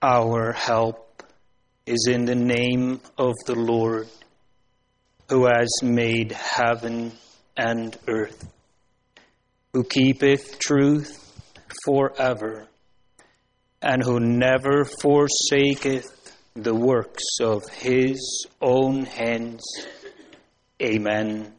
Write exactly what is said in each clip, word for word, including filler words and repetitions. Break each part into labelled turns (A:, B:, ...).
A: Our help is in the name of the Lord, who has made heaven and earth, who keepeth truth forever, and who never forsaketh the works of his own hands. Amen.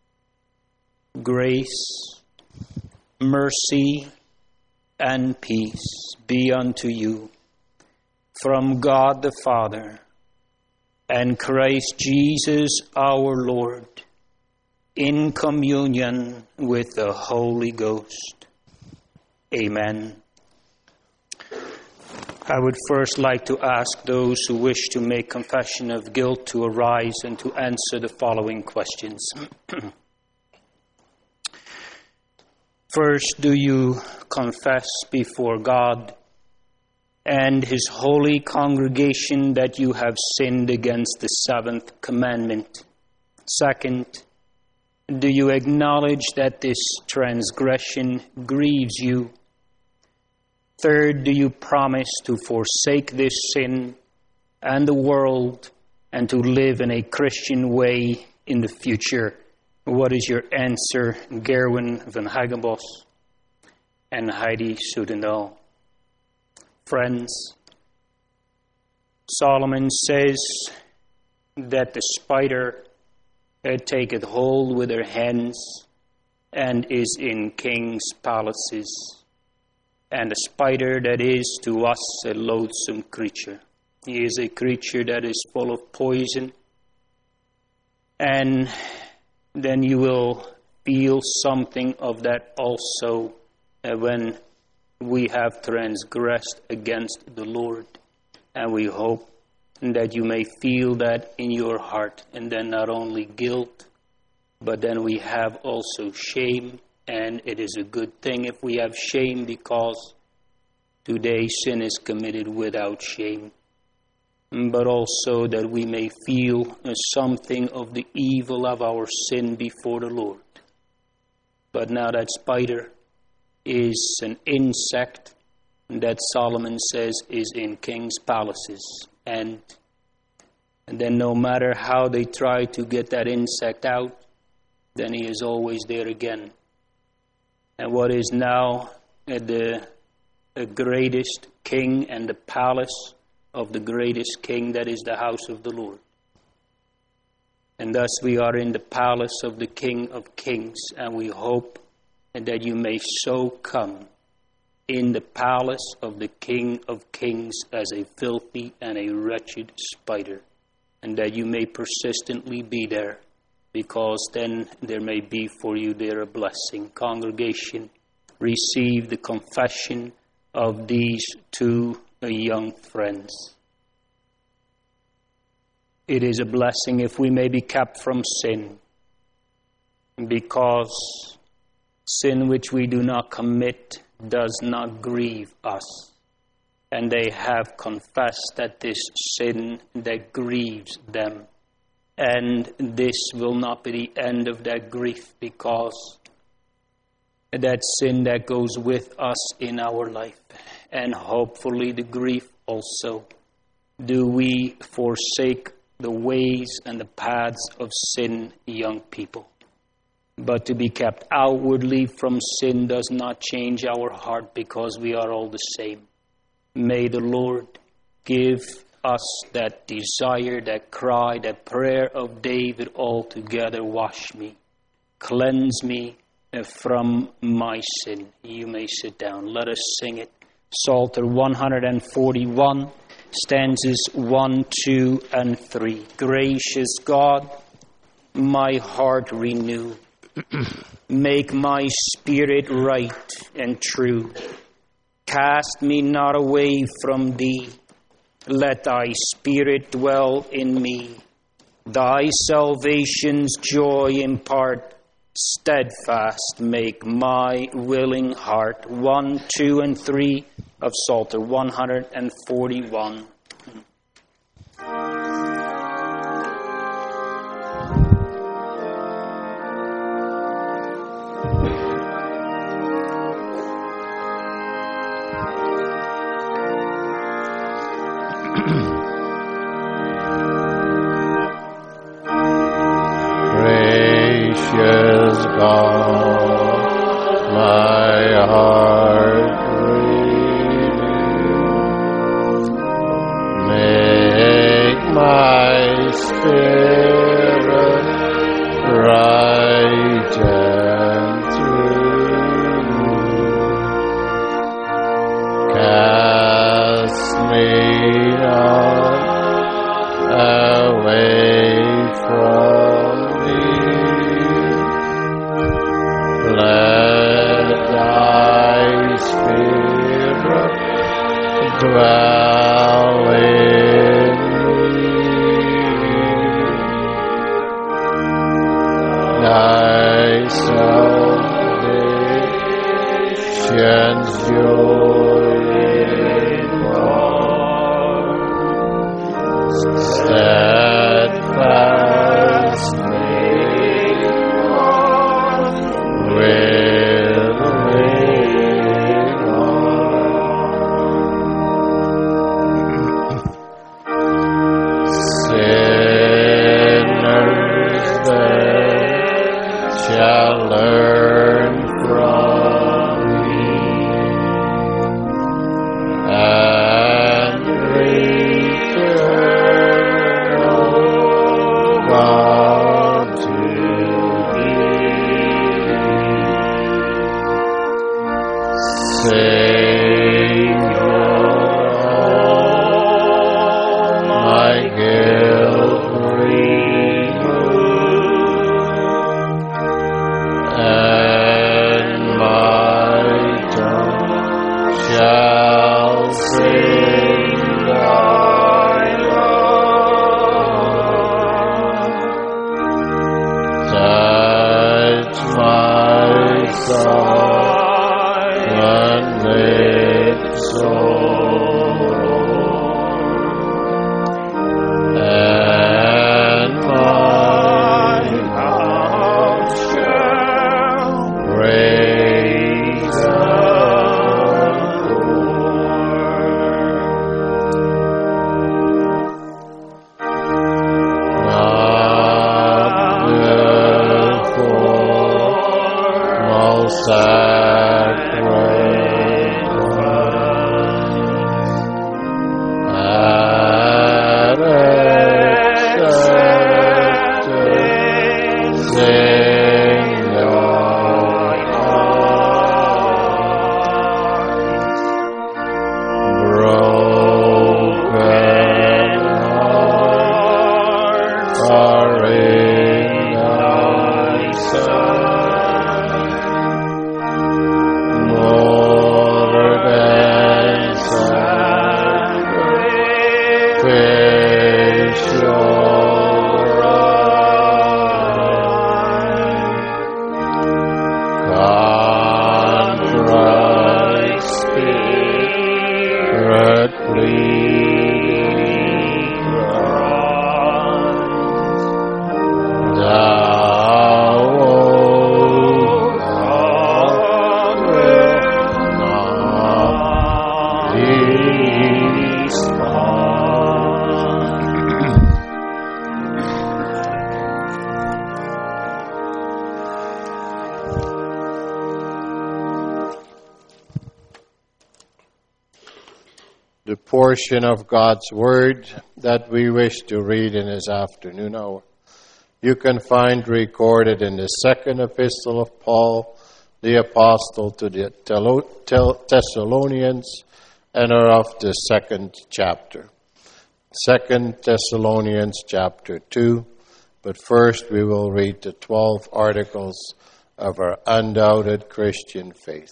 A: Grace, mercy, and peace be unto you from God the Father and Christ Jesus our Lord, in communion with the Holy Ghost. Amen. I would first like to ask those who wish to make confession of guilt to arise and to answer the following questions. First, do you confess before God and his holy congregation that you have sinned against the seventh commandment? Second, do you acknowledge that this transgression grieves you? Third, do you promise to forsake this sin and the world and to live in a Christian way in the future? What is your answer, Gerwin van Hagenbos and Heidi Soedendaal? Friends, Solomon says that the spider taketh hold with her hands and is in kings' palaces, and a spider that is to us a loathsome creature. He is a creature that is full of poison, and then you will feel something of that also uh, when we have transgressed against the Lord. And we hope that you may feel that in your heart. And then not only guilt, but then we have also shame. And it is a good thing if we have shame, because today sin is committed without shame. But also that we may feel something of the evil of our sin before the Lord. But now that spider is an insect that Solomon says is in kings' palaces. And, and then no matter how they try to get that insect out, then he is always there again. And what is now the, the greatest king and the palace of the greatest king, that is the house of the Lord. And thus we are in the palace of the King of Kings, and we hope that you may so come in the palace of the King of Kings as a filthy and a wretched spider, and that you may persistently be there, because then there may be for you there a blessing. Congregation, receive the confession of these two young friends. It is a blessing if we may be kept from sin, because sin which we do not commit does not grieve us. And they have confessed that this sin that grieves them. And this will not be the end of their grief, because that sin that goes with us in our life, and hopefully the grief also. Do we forsake the ways and the paths of sin, young people? But to be kept outwardly from sin does not change our heart, because we are all the same. May the Lord give us that desire, that cry, that prayer of David altogether. Wash me, cleanse me from my sin. You may sit down. Let us sing it. Psalter one forty-one, stanzas one, two, and three. Gracious God, my heart renew. Make my spirit right and true. Cast me not away from thee. Let thy spirit dwell in me. Thy salvation's joy impart. Steadfast make my willing heart. One, two, and three of Psalter one forty-one.
B: God, my heart renews. Make my spirit right and true. Cast me not away from thee. Let thy spirit dwell in me. Thy salvation's joy in heart, steadfastly will wait on. Sinners then shall learn from me and return, O God, to thee. Savior, all my guilt remove, and my tongue shall sing thy love. Touch my silent lips, O Lord, and my mouth shall praise the Lord. Not the formal sacrifice had accepted, sing thy heart. Broken hearts are in thy sight, more than sacrificial right. Contrite spirit pleading Christ, thou, O God, wilt not despise. The portion of God's Word that we wish to read in this afternoon hour, you can find recorded in the second epistle of Paul, the apostle to the Thessalonians, and are of the second chapter. Second Thessalonians chapter two, but first we will read the twelve articles of our undoubted Christian faith.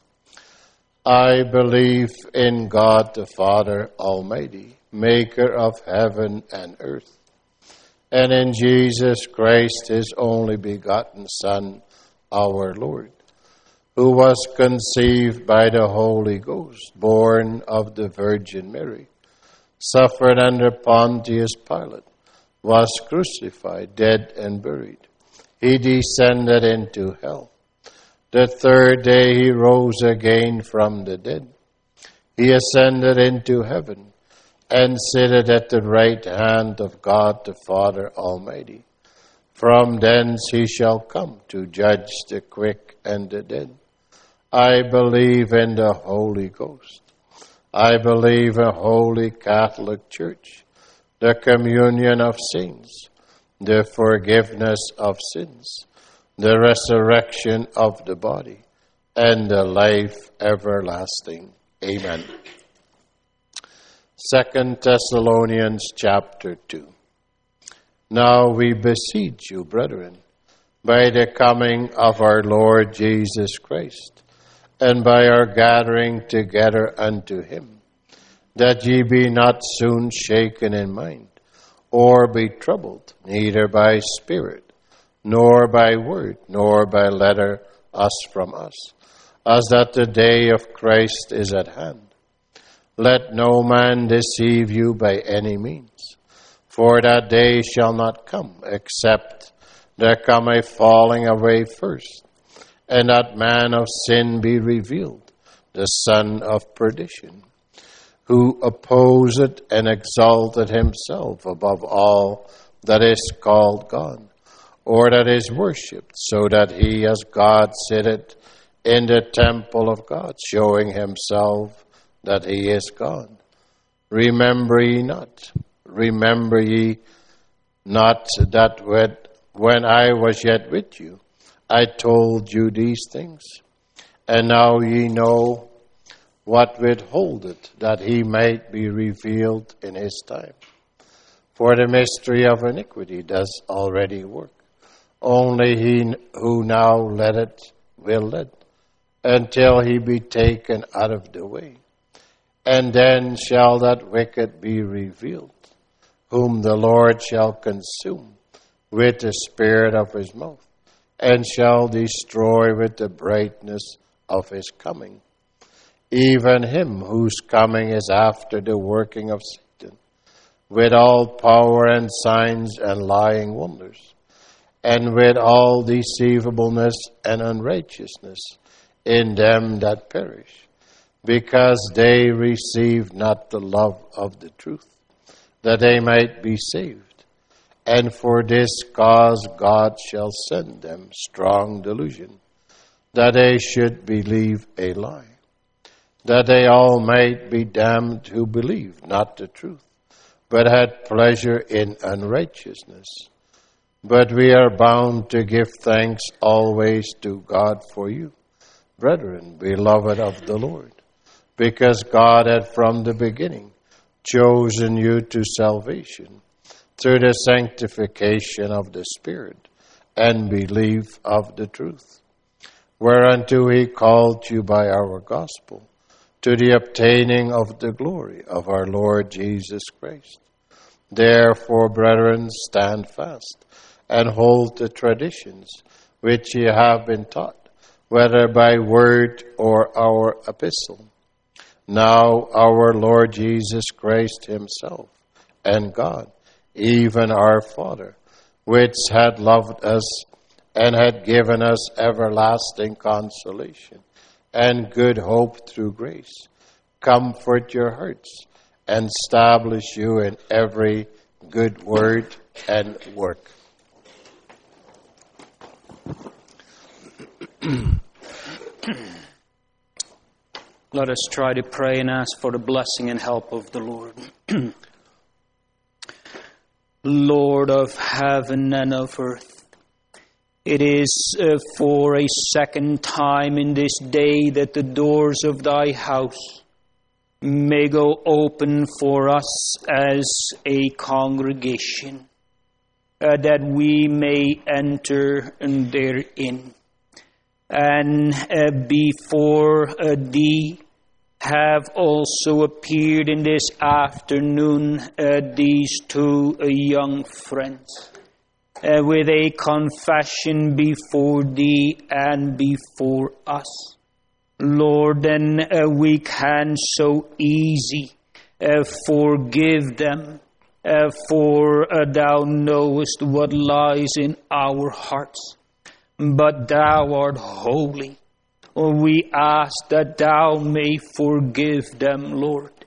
B: I believe in God the Father Almighty, maker of heaven and earth, and in Jesus Christ, his only begotten Son, our Lord, who was conceived by the Holy Ghost, born of the Virgin Mary, suffered under Pontius Pilate, was crucified, dead and buried. He descended into hell. The third day he rose again from the dead. He ascended into heaven and sitteth at the right hand of God the Father Almighty. From thence he shall come to judge the quick and the dead. I believe in the Holy Ghost. I believe in a holy Catholic Church, the communion of saints, the forgiveness of sins, the resurrection of the body, and the life everlasting. Amen. Second Thessalonians chapter two. Now we beseech you, brethren, by the coming of our Lord Jesus Christ, and by our gathering together unto him, that ye be not soon shaken in mind, or be troubled, neither by spirit, nor by word, nor by letter, as from us, as that the day of Christ is at hand. Let no man deceive you by any means. For that day shall not come, except there come a falling away first, and that man of sin be revealed, the son of perdition, who opposeth and exalted himself above all that is called God, or that is worshipped, so that he as God sitteth in the temple of God, showing himself that he is God. Remember ye not, remember ye not that when I was yet with you, I told you these things, and now ye know what withholdeth, that he might be revealed in his time. For the mystery of iniquity does already work. Only he who now letteth will let, until he be taken out of the way. And then shall that wicked be revealed, whom the Lord shall consume with the spirit of his mouth, and shall destroy with the brightness of his coming. Even him whose coming is after the working of Satan, with all power and signs and lying wonders, and with all deceivableness and unrighteousness in them that perish, because they receive not the love of the truth, that they might be saved. And for this cause God shall send them strong delusion, that they should believe a lie, that they all might be damned who believe not the truth, but had pleasure in unrighteousness. But we are bound to give thanks always to God for you, brethren, beloved of the Lord, because God had from the beginning chosen you to salvation through the sanctification of the Spirit and belief of the truth, whereunto he called you by our gospel, to the obtaining of the glory of our Lord Jesus Christ. Therefore, brethren, stand fast, and hold the traditions which ye have been taught, whether by word or our epistle. Now our Lord Jesus Christ himself, and God, even our Father, which had loved us and had given us everlasting consolation and good hope through grace, comfort your hearts and establish you in every good word and work.
A: Let us try to pray and ask for the blessing and help of the Lord. Lord of heaven and of earth, it is uh, for a second time in this day that the doors of thy house may go open for us as a congregation, uh, that we may enter therein. And uh, before uh, thee have also appeared in this afternoon uh, these two uh, young friends, uh, with a confession before thee and before us. Lord, and uh, we can so easy uh, forgive them, uh, for uh, thou knowest what lies in our hearts. But thou art holy. We ask that thou may forgive them, Lord,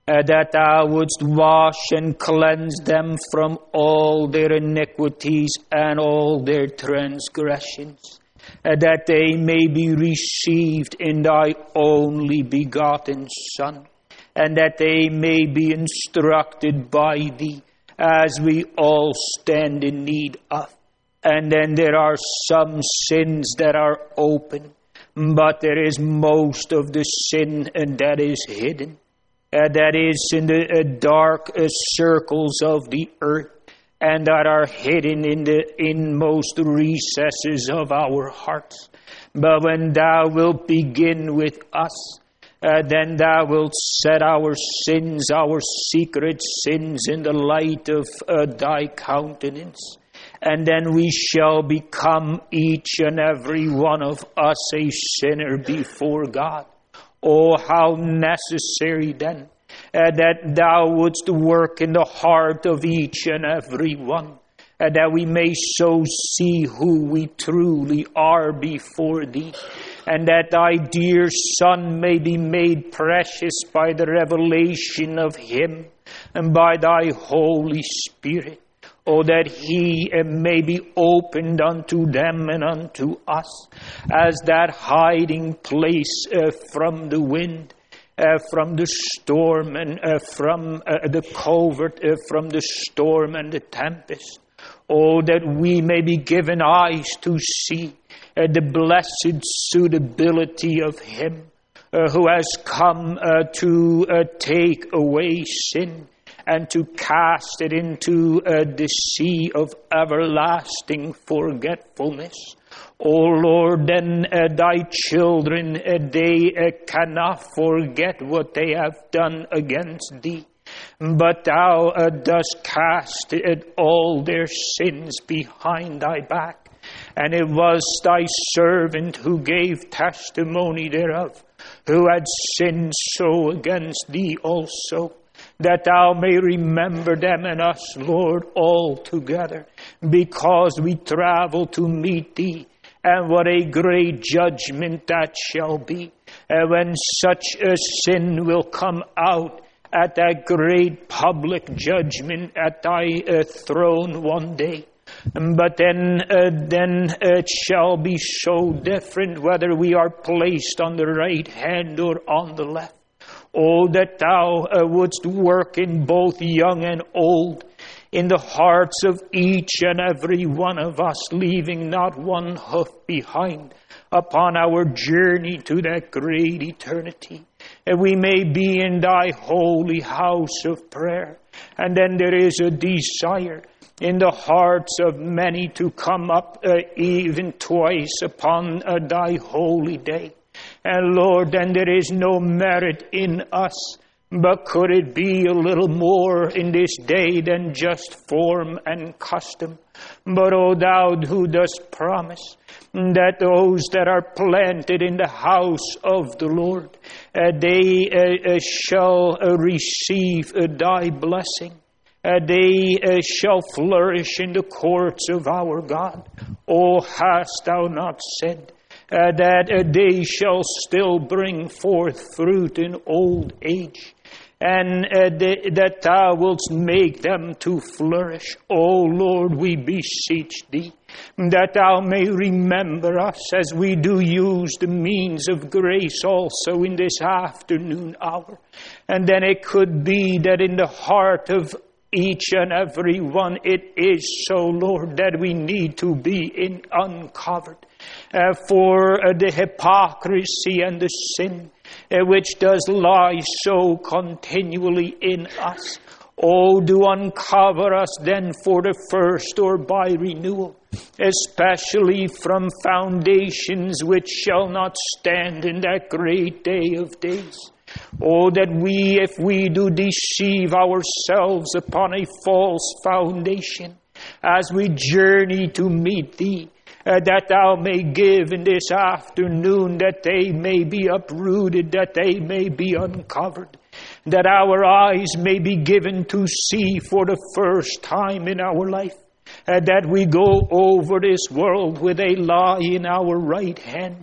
A: uh, that thou wouldst wash and cleanse them from all their iniquities and all their transgressions, uh, that they may be received in thy only begotten Son, and that they may be instructed by thee, as we all stand in need of. And then there are some sins that are open, but there is most of the sin and that is hidden. Uh, that is in the uh, dark uh, circles of the earth, and that are hidden in the inmost recesses of our hearts. But when thou wilt begin with us, uh, then thou wilt set our sins, our secret sins, in the light of uh, thy countenance. And then we shall become, each and every one of us, a sinner before God. Oh, how necessary then uh, that thou wouldst work in the heart of each and every one, uh, that we may so see who we truly are before thee, and that thy dear Son may be made precious by the revelation of him and by thy Holy Spirit. Oh, that he uh, may be opened unto them and unto us as that hiding place uh, from the wind, uh, from the storm, and uh, from uh, the covert, uh, from the storm and the tempest. Oh, that we may be given eyes to see uh, the blessed suitability of him uh, who has come uh, to uh, take away sin, and to cast it into uh, the sea of everlasting forgetfulness. O Lord, then uh, thy children, uh, they uh, cannot forget what they have done against thee, but thou uh, dost cast uh, all their sins behind thy back. And it was thy servant who gave testimony thereof, who had sinned so against thee also, that thou may remember them and us, Lord, all together, because we travel to meet thee. And what a great judgment that shall be, and when such a sin will come out at that great public judgment at thy uh, throne one day. But then, uh, then it shall be so different whether we are placed on the right hand or on the left. Oh, that thou uh, wouldst work in both young and old, in the hearts of each and every one of us, leaving not one hoof behind upon our journey to that great eternity. And we may be in thy holy house of prayer. And then there is a desire in the hearts of many to come up uh, even twice upon uh, thy holy day. And Lord, then there is no merit in us, but could it be a little more in this day than just form and custom? But O thou who dost promise that those that are planted in the house of the Lord, uh, they uh, uh, shall uh, receive uh, thy blessing. Uh, they uh, shall flourish in the courts of our God. O, hast thou not said uh, that uh, they shall still bring forth fruit in old age, and uh, they, that thou wilt make them to flourish? O Lord, we beseech thee that thou may remember us as we do use the means of grace also in this afternoon hour. And then it could be that in the heart of each and every one, it is so, Lord, that we need to be in uncovered uh, for uh, the hypocrisy and the sin uh, which does lie so continually in us. Oh, do uncover us then for the first or by renewal, especially from foundations which shall not stand in that great day of days. Oh, that we, if we do deceive ourselves upon a false foundation, as we journey to meet thee, uh, that thou may give in this afternoon, that they may be uprooted, that they may be uncovered, that our eyes may be given to see for the first time in our life, uh, that we go over this world with a lie in our right hand,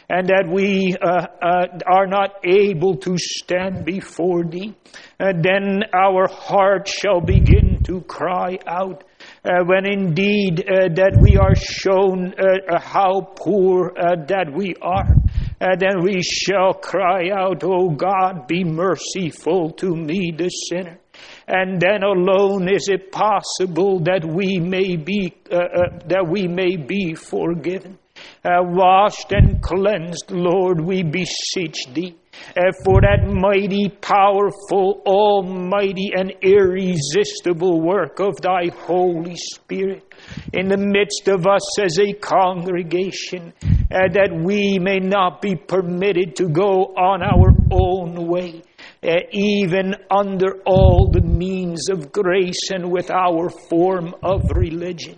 C: and that we uh, uh, are not able to stand before Thee, uh, then our heart shall begin to cry out. Uh, when indeed uh, that we are shown uh, uh, how poor uh, that we are, uh, then we shall cry out, O God, be merciful to me, the sinner. And then alone is it possible that we may be uh, uh, that we may be forgiven. Uh, washed and cleansed, Lord, we beseech Thee, uh, for that mighty, powerful, almighty, and irresistible work of Thy Holy Spirit in the midst of us as a congregation, uh, that we may not be permitted to go on our own way, uh, even under all the means of grace and with our form of religion.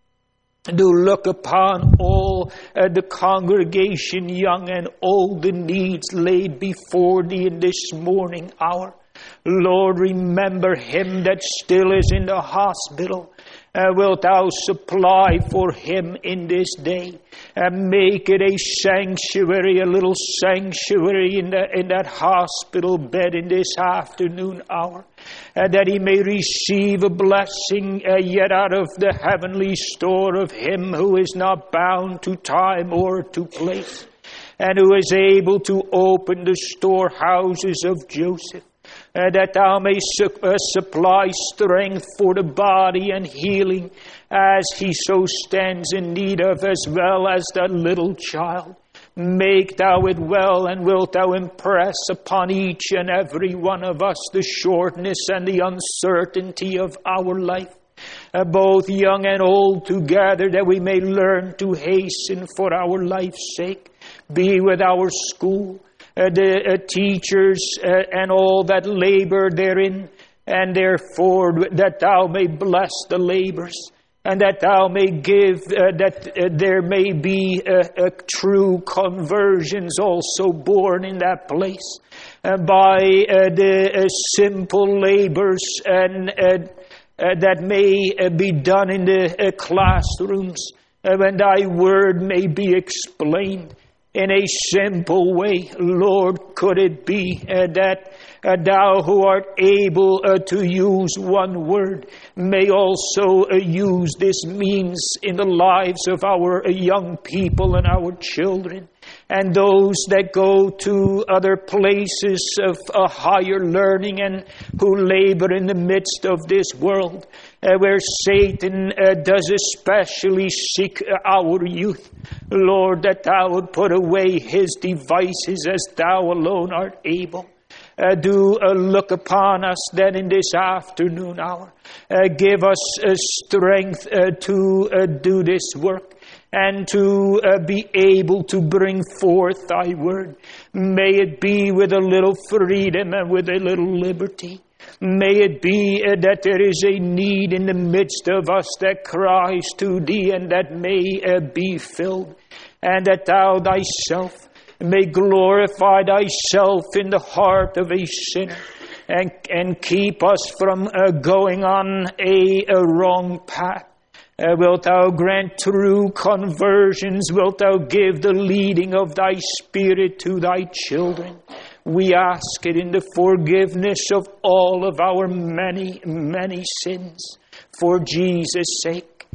C: Do look upon all uh, the congregation, young and old, the needs laid before Thee in this morning hour. Lord, remember him that still is in the hospital. Uh, wilt Thou supply for him in this day, and make it a sanctuary, a little sanctuary in, the, in that hospital bed in this afternoon hour, uh, that he may receive a blessing uh, yet out of the heavenly store of Him who is not bound to time or to place, and who is able to open the storehouses of Joseph. Uh, that Thou may su- uh, supply strength for the body and healing as he so stands in need of, as well as that little child. Make Thou it well, and wilt Thou impress upon each and every one of us the shortness and the uncertainty of our life, uh, both young and old together, that we may learn to hasten for our life's sake. Be with our school, Uh, the uh, teachers uh, and all that labor therein, and therefore that Thou may bless the labors, and that Thou may give, uh, that uh, there may be uh, uh, true conversions also born in that place uh, by uh, the uh, simple labors and uh, uh, that may uh, be done in the uh, classrooms, uh, when Thy word may be explained in a simple way. Lord, could it be uh, that uh, Thou who art able uh, to use one word may also uh, use this means in the lives of our uh, young people and our children, and those that go to other places of uh, higher learning and who labor in the midst of this world, uh, where Satan uh, does especially seek uh, our youth. Lord, that Thou would put away his devices as Thou alone art able. Uh, do uh, look upon us then in this afternoon hour. Uh, give us uh, strength uh, to uh, do this work, and to uh, be able to bring forth Thy word. May it be with a little freedom and with a little liberty. May it be uh, that there is a need in the midst of us that cries to Thee, and that may uh, be filled, and that Thou Thyself may glorify Thyself in the heart of a sinner, and, and keep us from uh, going on a, a wrong path. Uh, wilt Thou grant true conversions? Wilt Thou give the leading of Thy Spirit to Thy children? We ask it in the forgiveness of all of our many, many sins. For Jesus' sake,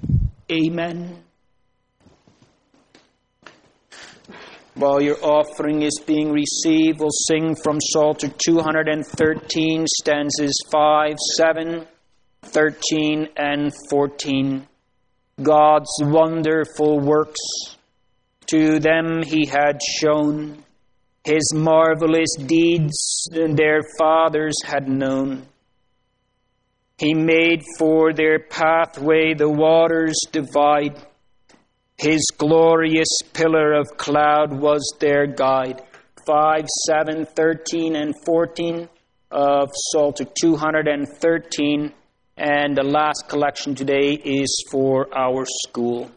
C: amen. While your offering is being received, we'll sing from Psalter two hundred thirteen, stanzas five, seven, thirteen, and fourteen. God's wonderful works to them He had shown, His marvelous deeds their fathers had known. He made for their pathway the waters divide. His glorious pillar of cloud was their guide. five, seven, thirteen, and fourteen of Psalter two hundred thirteen. And the last collection today is for our school.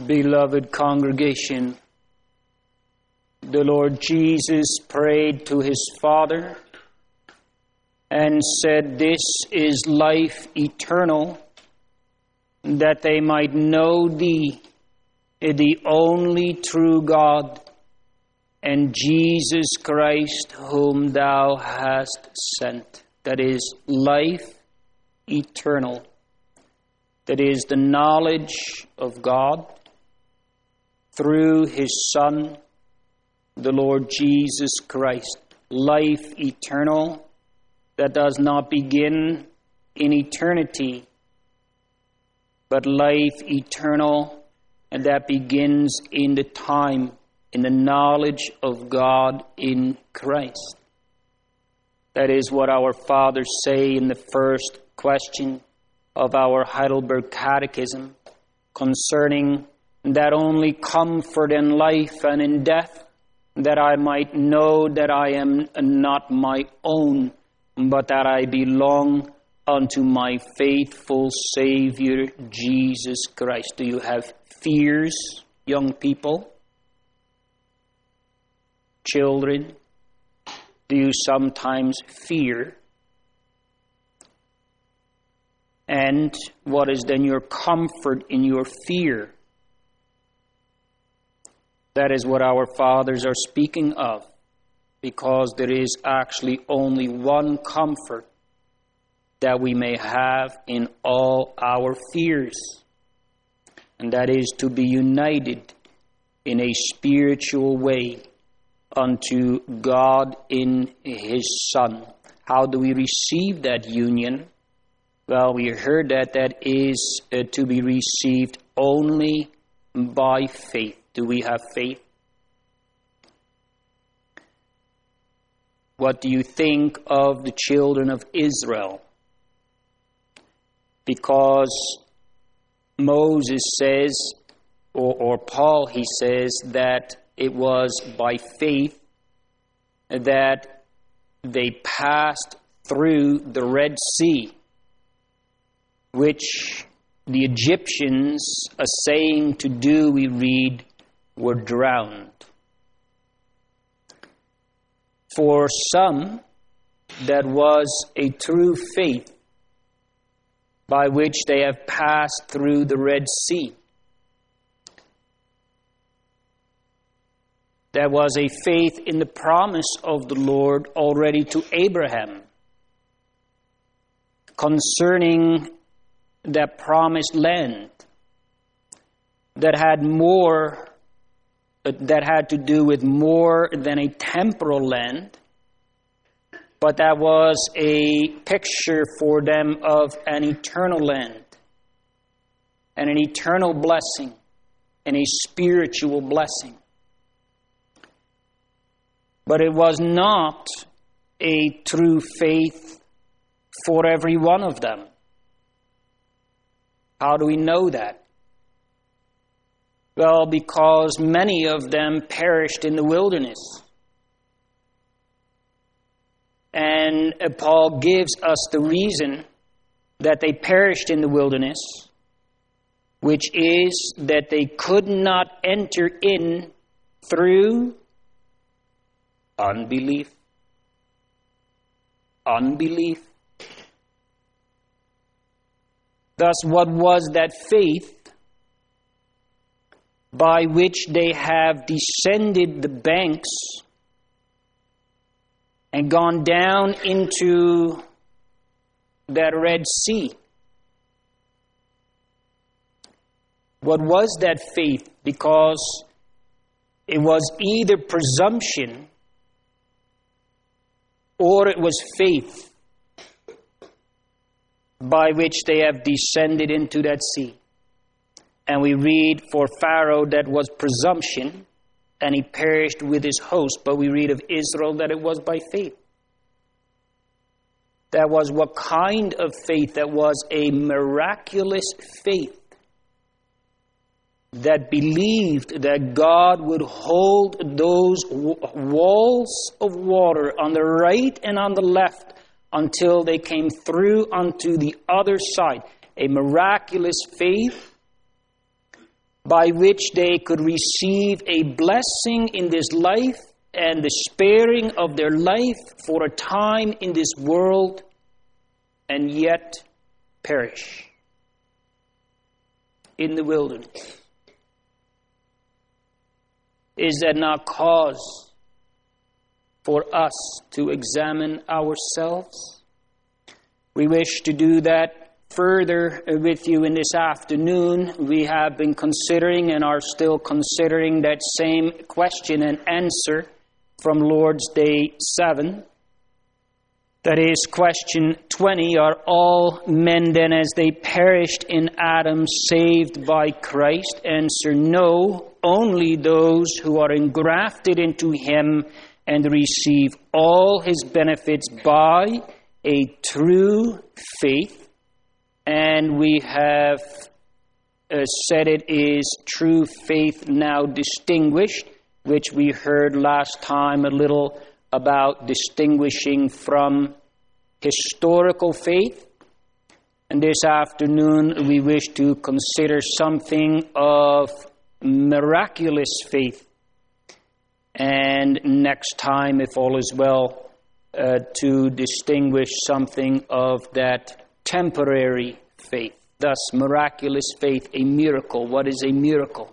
A: Beloved congregation, the Lord Jesus prayed to his Father and said, "This is life eternal, that they might know thee, the only true God, and Jesus Christ whom thou hast sent." That is life eternal. That is the knowledge of God through his Son, the Lord Jesus Christ. Life eternal that does not begin in eternity, but life eternal and that begins in the time, in the knowledge of God in Christ. That is what our fathers say in the first question of our Heidelberg Catechism concerning that only comfort in life and in death, that I might know that I am not my own, but that I belong unto my faithful Savior, Jesus Christ. Do you have fears, young people? Children? Do you sometimes fear? And what is then your comfort in your fear? That is what our fathers are speaking of, because there is actually only one comfort that we may have in all our fears, and that is to be united in a spiritual way unto God in his Son. How do we receive that union? Well, we heard that that is uh, to be received only by faith. Do we have faith? What do you think of the children of Israel? Because Moses says, or, or Paul, he says, that it was by faith that they passed through the Red Sea, which the Egyptians, essaying to do, we read, were drowned. For some, that was a true faith by which they have passed through the Red Sea. There was a faith in the promise of the Lord already to Abraham concerning that promised land that had more, that had to do with more than a temporal land, but that was a picture for them of an eternal land and an eternal blessing and a spiritual blessing. But it was not a true faith for every one of them. How do we know that? Well, because many of them perished in the wilderness. And Paul gives us the reason that they perished in the wilderness, which is that they could not enter in through unbelief. Unbelief. Thus, what was that faith by which they have descended the banks and gone down into that Red Sea? What was that faith? Because it was either presumption or it was faith by which they have descended into that sea. And we read for Pharaoh that was presumption, and he perished with his host. But we read of Israel that it was by faith. That was what kind of faith? That was a miraculous faith that believed that God would hold those w- walls of water on the right and on the left until they came through onto the other side. A miraculous faith by which they could receive a blessing in this life and the sparing of their life for a time in this world, and yet perish in the wilderness. Is that not cause for us to examine ourselves? We wish to do that further with you in this afternoon. We have been considering and are still considering that same question and answer from Lord's Day seven. That is question twenty. Are all men then as they perished in Adam saved by Christ? Answer: no, only those who are engrafted into him and receive all his benefits by a true faith. And we have uh, said it is true faith now distinguished, which we heard last time a little about distinguishing from historical faith. And this afternoon we wish to consider something of miraculous faith. And next time, if all is well, uh, to distinguish something of that temporary faith. Thus, miraculous faith, a miracle. What is a miracle?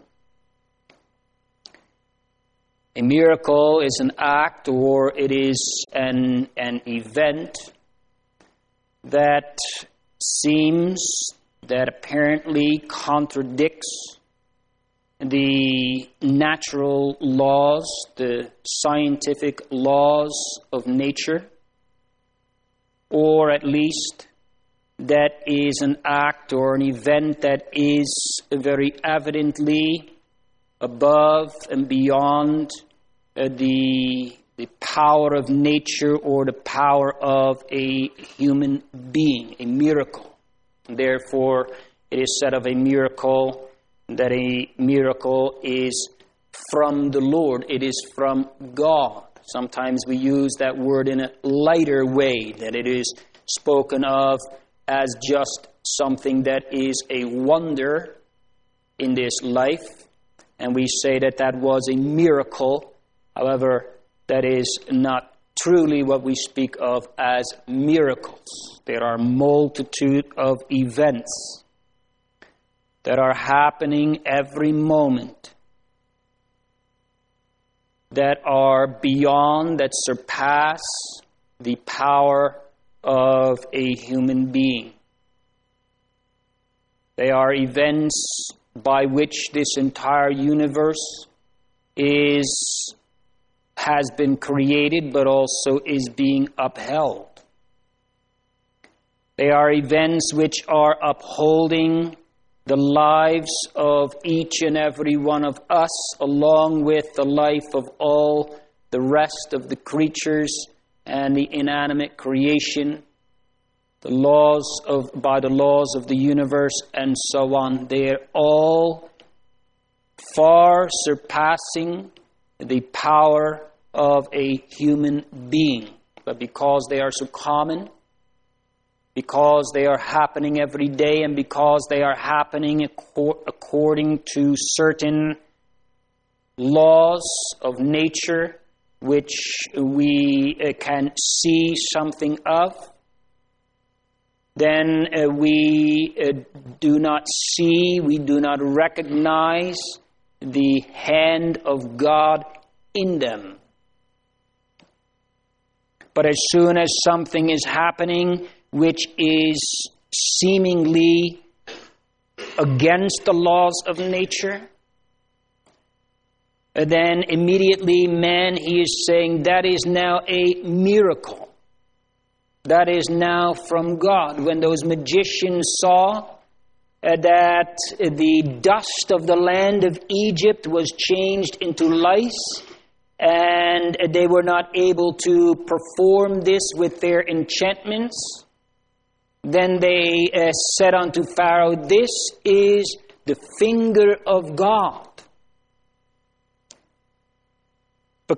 A: A miracle is an act, or it is an, an event that seems, that apparently contradicts the natural laws, the scientific laws of nature, or at least that is an act or an event that is very evidently above and beyond uh, the, the power of nature or the power of a human being, a miracle. Therefore, it is said of a miracle that a miracle is from the Lord. It is from God. Sometimes we use that word in a lighter way, that it is spoken of as just something that is a wonder in this life. And we say that that was a miracle. However, that is not truly what we speak of as miracles. There are a multitude of events that are happening every moment that are beyond, that surpass the power of a human being. They are events by which this entire universe is has been created, but also is being upheld. They are events which are upholding the lives of each and every one of us, along with the life of all the rest of the creatures and the inanimate creation, the laws of, by the laws of the universe, and so on. They are all far surpassing the power of a human being. But because they are so common, because they are happening every day, and because they are happening according to certain laws of nature, which we uh, can see something of, then uh, we uh, do not see, we do not recognize the hand of God in them. But as soon as something is happening which is seemingly against the laws of nature, then immediately man, he is saying that is now a miracle. That is now from God. When those magicians saw uh, that the dust of the land of Egypt was changed into lice, and they were not able to perform this with their enchantments, then they uh, said unto Pharaoh, this is the finger of God. The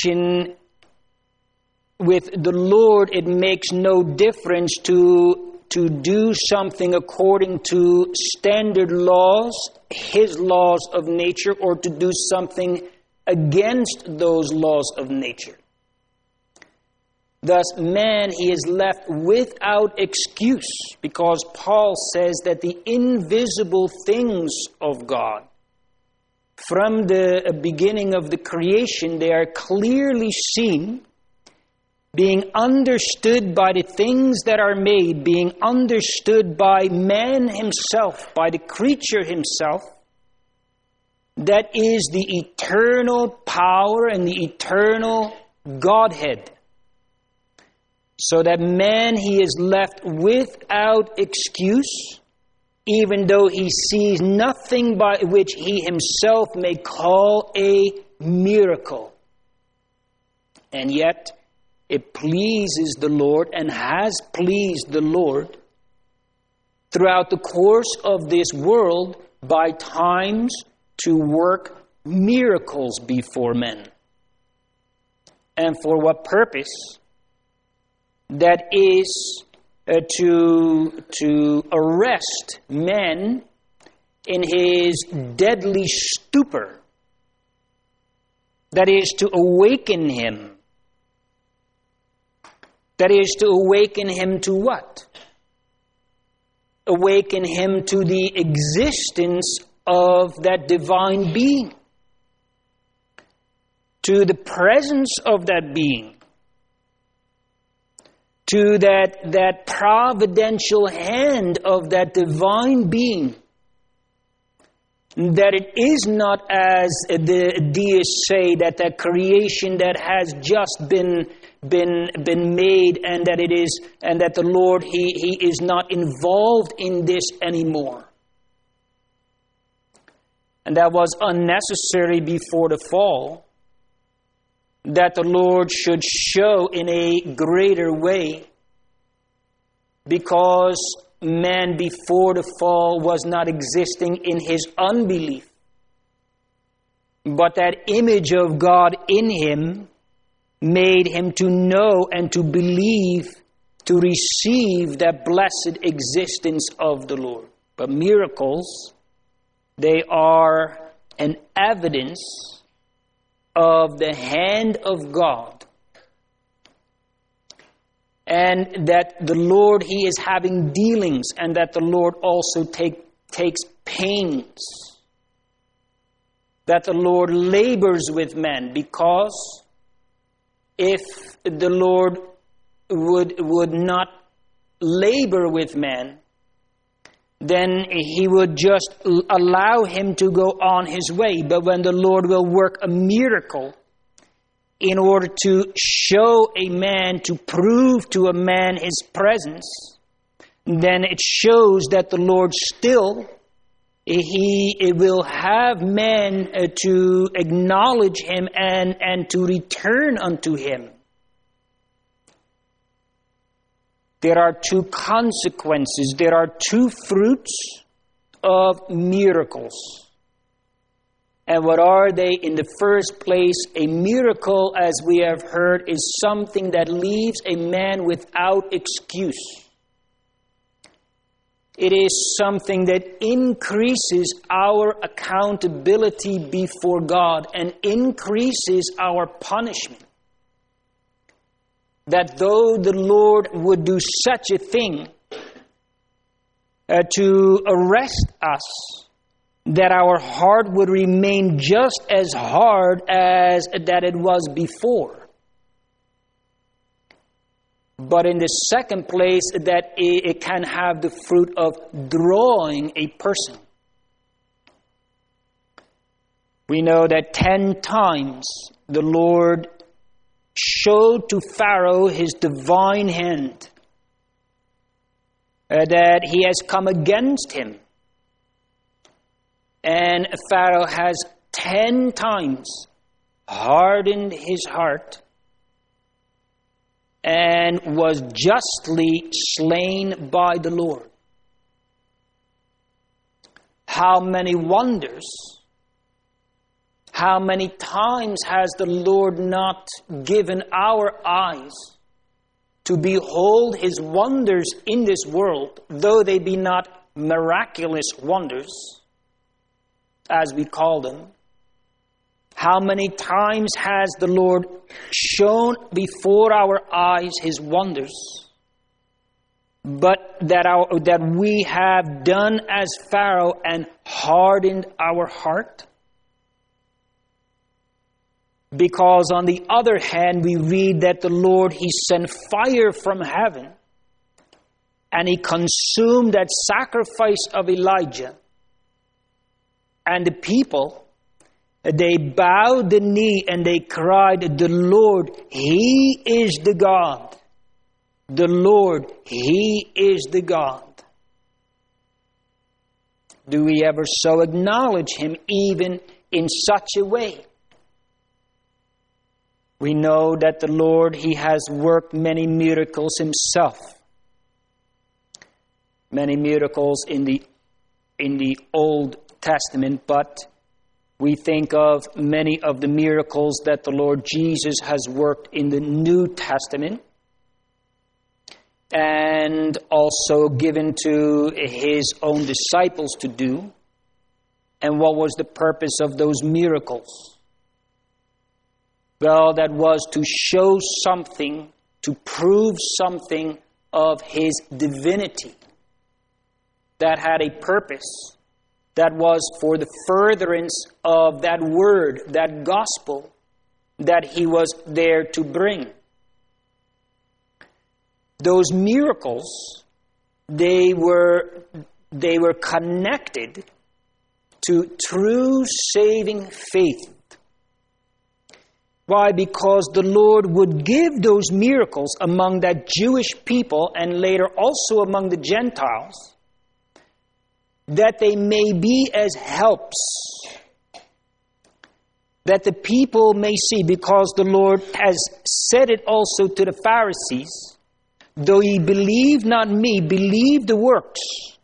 A: congregation, with the Lord, it makes no difference to
C: to do something according to standard laws, his laws of nature, or to do something against those laws of nature. Thus, man, he is left without excuse, because Paul says that the invisible things of God, from the beginning of the creation, they are clearly seen, being understood by the things that are made, being understood by man himself, by the creature himself, that is the eternal power and the eternal Godhead. So that man, he is left without excuse, even though he sees nothing by which he himself may call a miracle. And yet, it pleases the Lord and has pleased the Lord throughout the course of this world by times to work miracles before men. And for what purpose? That is uh, to, to arrest man in his deadly stupor. That is to awaken him. That is to awaken him to what? Awaken him to the existence of that divine being. To the presence of that being. To that, that providential hand of that divine being. That it is not, as the deists say, that that creation that has just been been been made, and that it is, and that the Lord he he is not involved in this anymore. And that was unnecessary before the fall, that the Lord should show in a greater way, because man before the fall was not existing in his unbelief. But that image of God in him made him to know and to believe, to receive that blessed existence of the Lord. But miracles, they are an evidence of the hand of God. And that the Lord, he is having dealings, and that the Lord also take, takes pains. That the Lord labors with men, because if the Lord would, would not labor with man, then he would just allow him to go on his way. But when the Lord will work a miracle in order to show a man, to prove to a man his presence, then it shows that the Lord still, he will have man uh, to acknowledge him and, and to return unto him. There are two consequences, there are two fruits of miracles. And what are they? In the first place, a miracle, as we have heard, is something that leaves a man without excuse. It is something that increases our accountability before God and increases our punishment. That though the Lord would do such a thing uh, to arrest us, that our heart would remain just as hard as that it was before. But in the second place, that it can have the fruit of drawing a person. We know that ten times the Lord showed to Pharaoh his divine hand, uh, that he has come against him. And Pharaoh has ten times hardened his heart and was justly slain by the Lord. How many wonders, how many times has the Lord not given our eyes
A: to behold his wonders in this world, though they be not miraculous wonders, as we call them. How many times has the Lord shown before our eyes his wonders, but that our, that we have done as Pharaoh and hardened our heart? Because on the other hand, we read that the Lord, he sent fire from heaven and he consumed that sacrifice of Elijah. And the people, they bowed the knee and they cried, the Lord, he is the God. The Lord, he is the God. Do we ever so acknowledge him even in such a way? We know that the Lord, he has worked many miracles himself. Many miracles in the in the Old Testament, but we think of many of the miracles that the Lord Jesus has worked in the New Testament and also given to his own disciples to do. And what was the purpose of those miracles? Well, that was to show something, to prove something of his divinity. That had a purpose. That was for the furtherance of that word, that gospel, that he was there to bring. Those miracles, they were, they were connected to true saving faith. Why? Because the Lord would give those miracles among that Jewish people and later also among the Gentiles, that they may be as helps, that the people may see, because the Lord has said it also to the Pharisees, though ye believe not me, believe the works.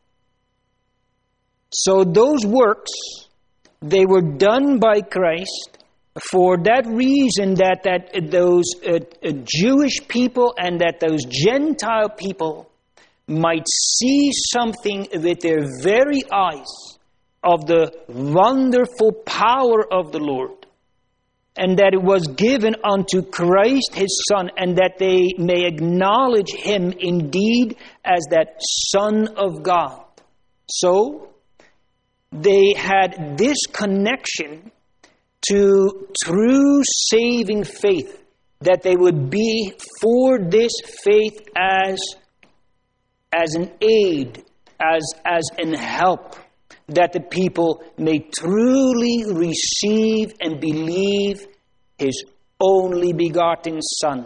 A: So those works, they were done by Christ for that reason, that, that those uh, uh, Jewish people and that those Gentile people might see something with their very eyes of the wonderful power of the Lord, and that it was given unto Christ his Son, and that they may acknowledge him indeed as that Son of God. So they had this connection to true saving faith, that they would be for this faith as, as an aid, as, as an help, that the people may truly receive and believe his only begotten Son.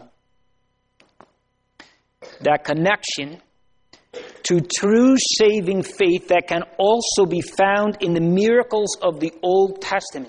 A: That connection to true saving faith that can also be found in the miracles of the Old Testament.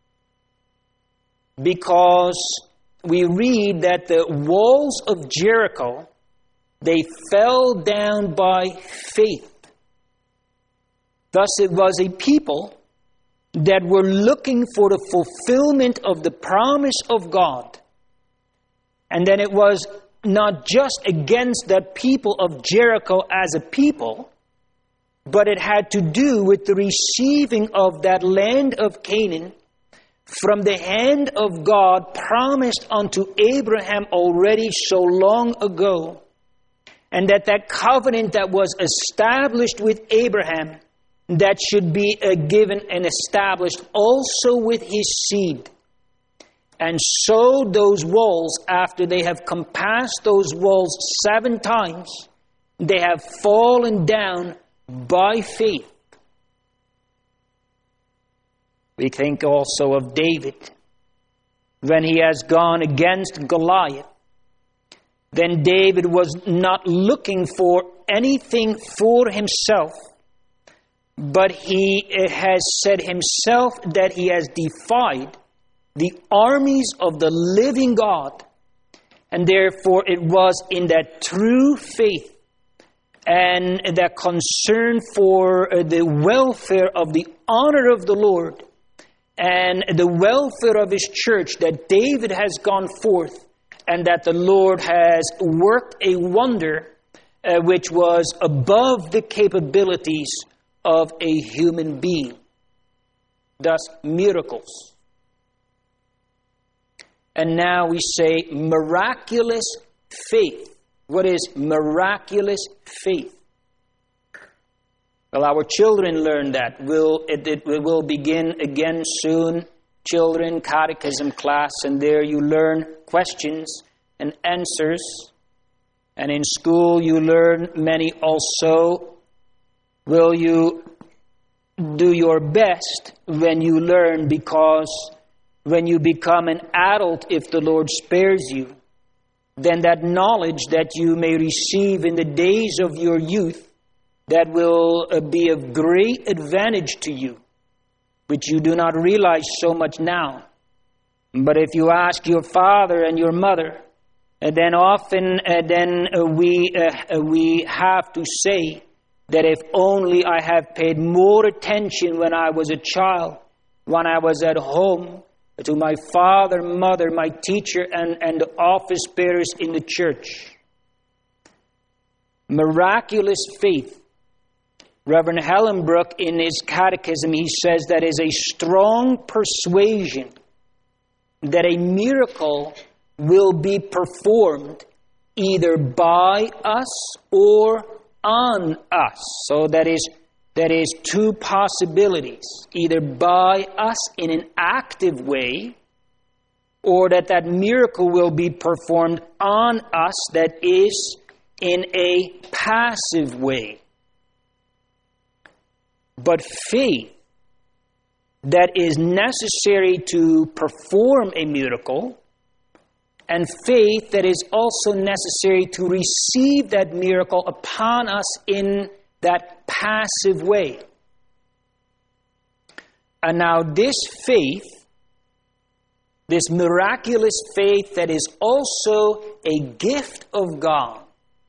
A: Because we read that the walls of Jericho, they fell down by faith. Thus it was a people that were looking for the fulfillment of the promise of God. And then it was not just against the people of Jericho as a people, but it had to do with the receiving of that land of Canaan from the hand of God promised unto Abraham already so long ago. And that that covenant that was established with Abraham, that should be uh, given and established also with his seed. And so those walls, after they have compassed those walls seven times, they have fallen down by faith. We think also of David, when he has gone against Goliath. Then David was not looking for anything for himself, but he has said himself that he has defied the armies of the living God. And therefore it was in that true faith and that concern for the welfare of the honor of the Lord and the welfare of his church that David has gone forth
C: and that the Lord has worked a wonder uh, which was above the capabilities of a human being. Thus, miracles. And now we say miraculous faith. What is miraculous faith? Well, our children learn that. We'll, it, it will begin again soon. Children, catechism class, and there you learn questions and answers. And in school you learn many also. Will you do your best when you learn, because when you become an adult, if the Lord spares you, then that knowledge that you may receive in the days of your youth, that will uh, be of great advantage to you, which you do not realize so much now. But if you ask your father and your mother, uh, then often uh, then uh, we uh, uh, we have to say that if only I have paid more attention when I was a child, when I was at home, to my father, mother, my teacher, and, and the office bearers in the church. Miraculous faith. Reverend Hellenbrook, in his catechism, he says that is a strong persuasion that a miracle will be performed either by us or on us. So that is that is two possibilities, either by us in an active way, or that that miracle will be performed on us, that is in a passive way. But faith that is necessary to perform a miracle, and faith that is also necessary to receive that miracle upon us in that passive way. And now this faith, this miraculous faith that is also a gift of God.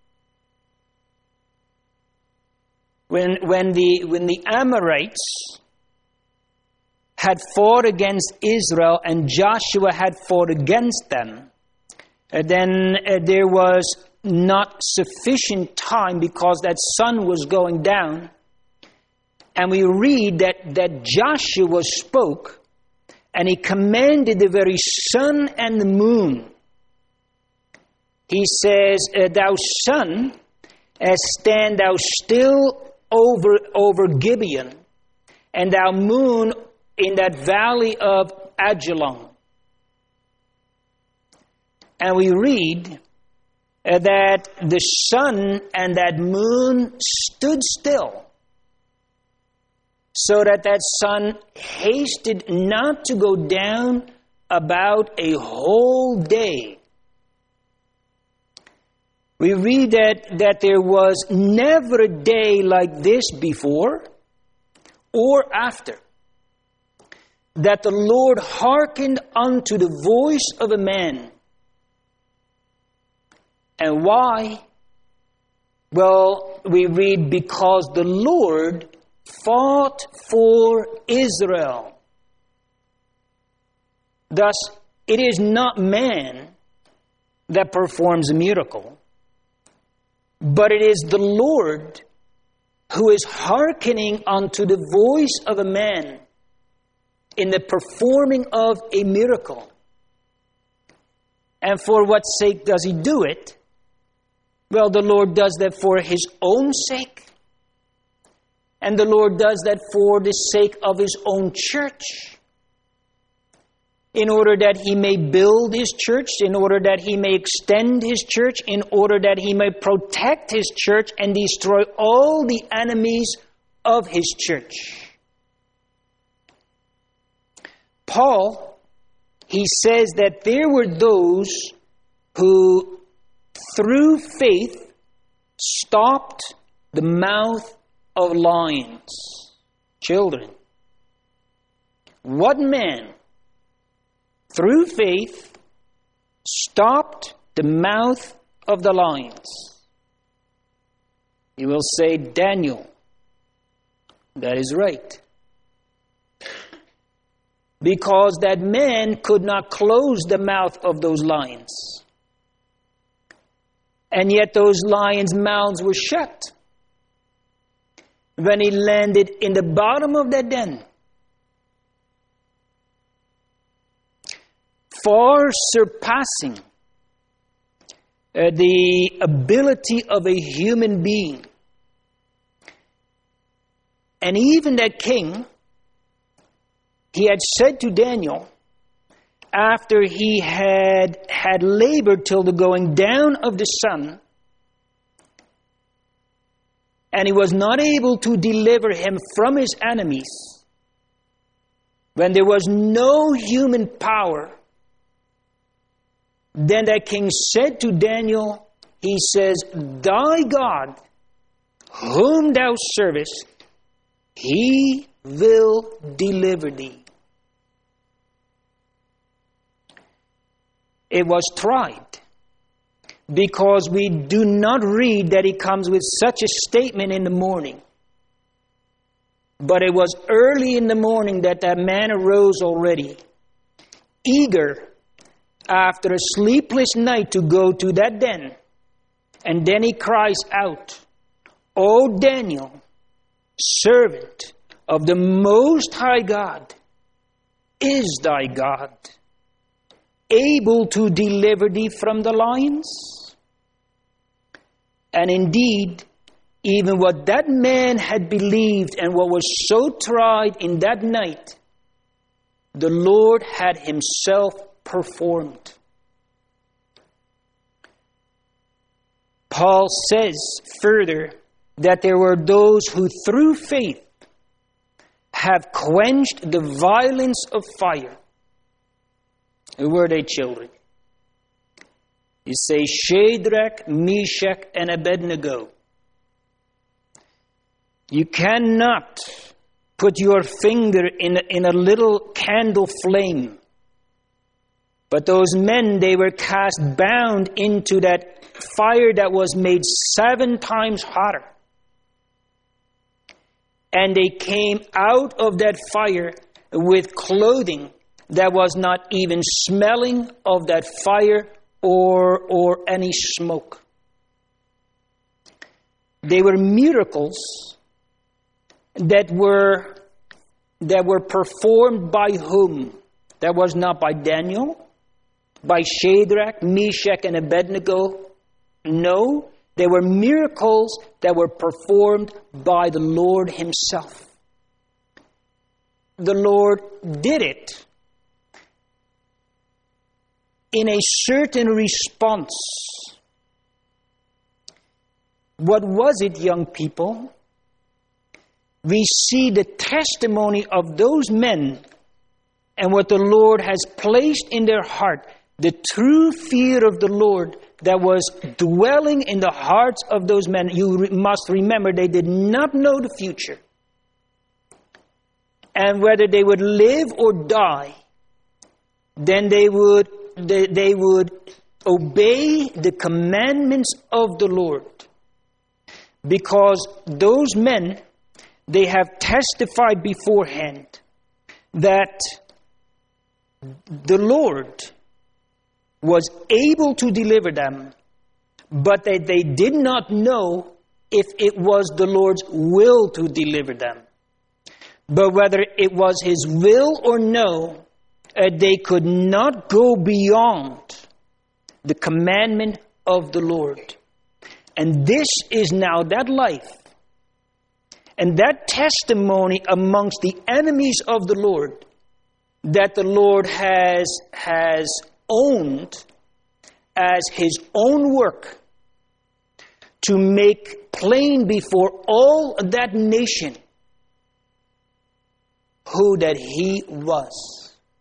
C: When, when, the, when the Amorites had fought against Israel and Joshua had fought against them, uh, then uh, there was not sufficient time because that sun was going down. And we read that, that Joshua spoke, and he commanded the very sun and the moon. He says, "Thou sun, uh, stand thou still over, over Gibeon, and thou moon in that valley of Ajalon." And we read uh, that the sun and that moon stood still, so that that sun hasted not to go down about a whole day. We read that, that there was never a day like this before or after, that the Lord hearkened unto the voice of a man. And why? Well, we read, because the Lord fought for Israel. Thus, it is not man that performs a miracle, but it is the Lord who is hearkening unto the voice of a man in the performing of a miracle. And for what sake does he do it? Well, the Lord does that for his own sake. And the Lord does that for the sake of his own church. In order that he may build his church, in order that he may extend his church, in order that he may protect his church and destroy all the enemies of his church. Paul, he says that there were those who, through faith, stopped the mouth of lions. Children, what man, through faith, stopped the mouth of the lions? You will say, Daniel. That is right. Because that man could not close the mouth of those lions. And yet those lions' mouths were shut when he landed in the bottom of that den. Far surpassing uh, the ability of a human being. And even that king, he had said to Daniel, after he had had labored till the going down of the sun, and he was not able to deliver him from his enemies, when there was no human power, then that king said to Daniel, he says, thy God, whom thou servest, he will deliver thee. It was tried, because we do not read that he comes with such a statement in the morning. But it was early in the morning that that man arose already, eager after a sleepless night to go to that den. And then he cries out, O Daniel, servant of the Most High God, is thy God able to deliver thee from the lions? And indeed, even what that man had believed and what was so tried in that night, the Lord had himself performed. Paul says further that there were those who through faith have quenched the violence of fire. Who were they, children? You say Shadrach, Meshach, and Abednego. You cannot put your finger in a, in a little candle flame. But those men, they were cast bound into that fire that was made seven times hotter. And they came out of that fire with clothing that was not even smelling of that fire or, or any smoke. They were miracles that were, that were performed by whom? That was not by Daniel, by Shadrach, Meshach, and Abednego. No, they were miracles that were performed by the Lord himself. The Lord did it in a certain response. What was it, young people? We see the testimony of those men and what the Lord has placed in their heart, the true fear of the Lord that was dwelling in the hearts of those men. You must remember, they did not know the future. And whether they would live or die, then they would They, they would obey the commandments of the Lord. Because those men, they have testified beforehand that the Lord was able to deliver them, but that they did not know if it was the Lord's will to deliver them. But whether it was his will or no, Uh, they could not go beyond the commandment of the Lord. And this is now that life and that testimony amongst the enemies of the Lord that the Lord has, has owned as his own work to make plain before all that nation who that he was.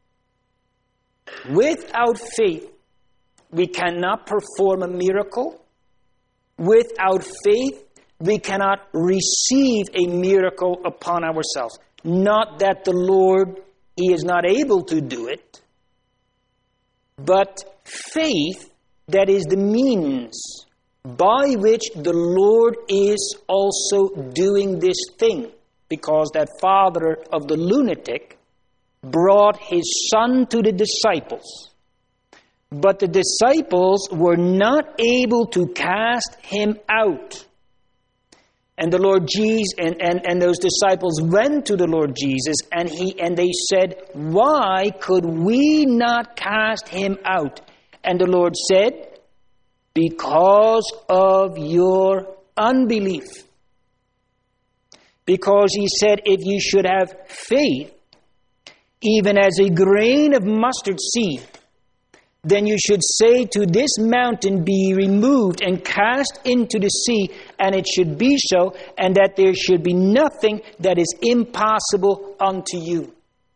C: Without faith, we cannot perform a miracle. Without faith, we cannot receive a miracle upon ourselves. Not that the Lord, he is not able to do it, but faith that is the means by which the Lord is also doing this thing. Because that father of the lunatic brought his son to the disciples But the disciples were not able to cast him out. And the Lord Jesus and, and, and those disciples went to the Lord Jesus, and he and they said, "Why could we not cast him out?" And the Lord said, "Because of your unbelief." Because he said, if you should have faith, even as a grain of mustard seed, then you should say to this mountain, "Be removed and cast into the sea," and it should be so, and that there should be nothing that is impossible unto you.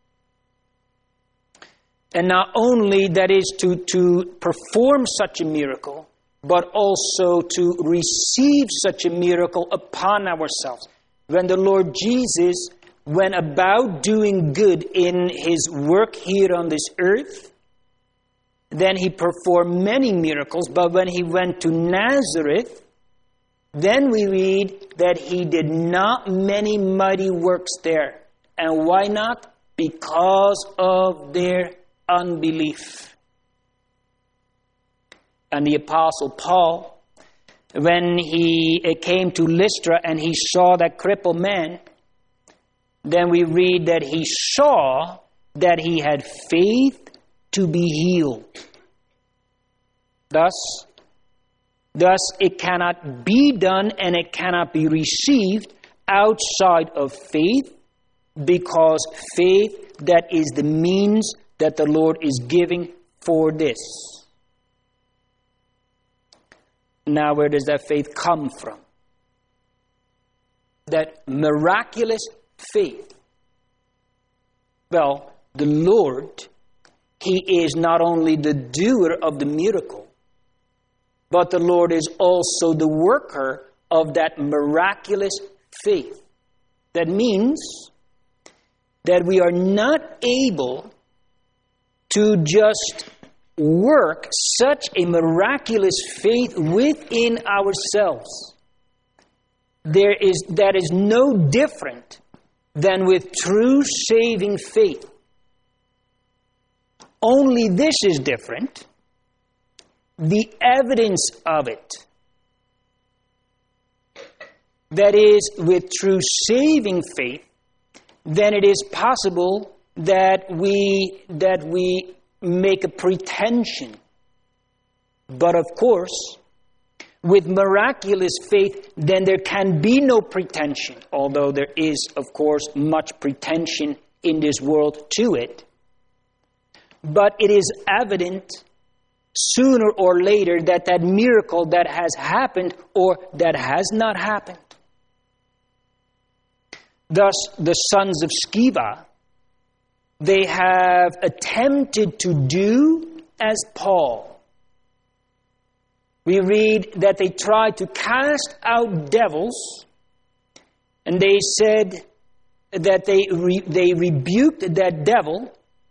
C: And not only that is to, to perform such a miracle, but also to receive such a miracle upon ourselves. When the Lord Jesus went about doing good in his work here on this earth, then he performed many miracles. But when he went to Nazareth, then we read that he did not many mighty works there. And why not? Because of their unbelief. And the Apostle Paul, when he came to Lystra and he saw that crippled man, then we read that he saw that he had faith to be healed. Thus, thus it cannot be done and it cannot be received outside of faith, because faith, that is the means that the Lord is giving for this. Now, where does that faith come from? That miraculous faith. Well, the Lord, he is not only the doer of the miracle, but the Lord is also the worker of that miraculous faith. That means that we are not able to just work such a miraculous faith within ourselves. There is, that is no different than with true saving faith. Only this is different: the evidence of it. That is, with true saving faith, then it is possible that we that we make a pretension. But of course, with miraculous faith, then there can be no pretension, although there is, of course, much pretension in this world to it. But it is evident sooner or later that that miracle that has happened or that has not happened. Thus, the sons of Sceva, they have attempted to do as Paul. We read that they tried to cast out devils, and they said that they re- they rebuked that devil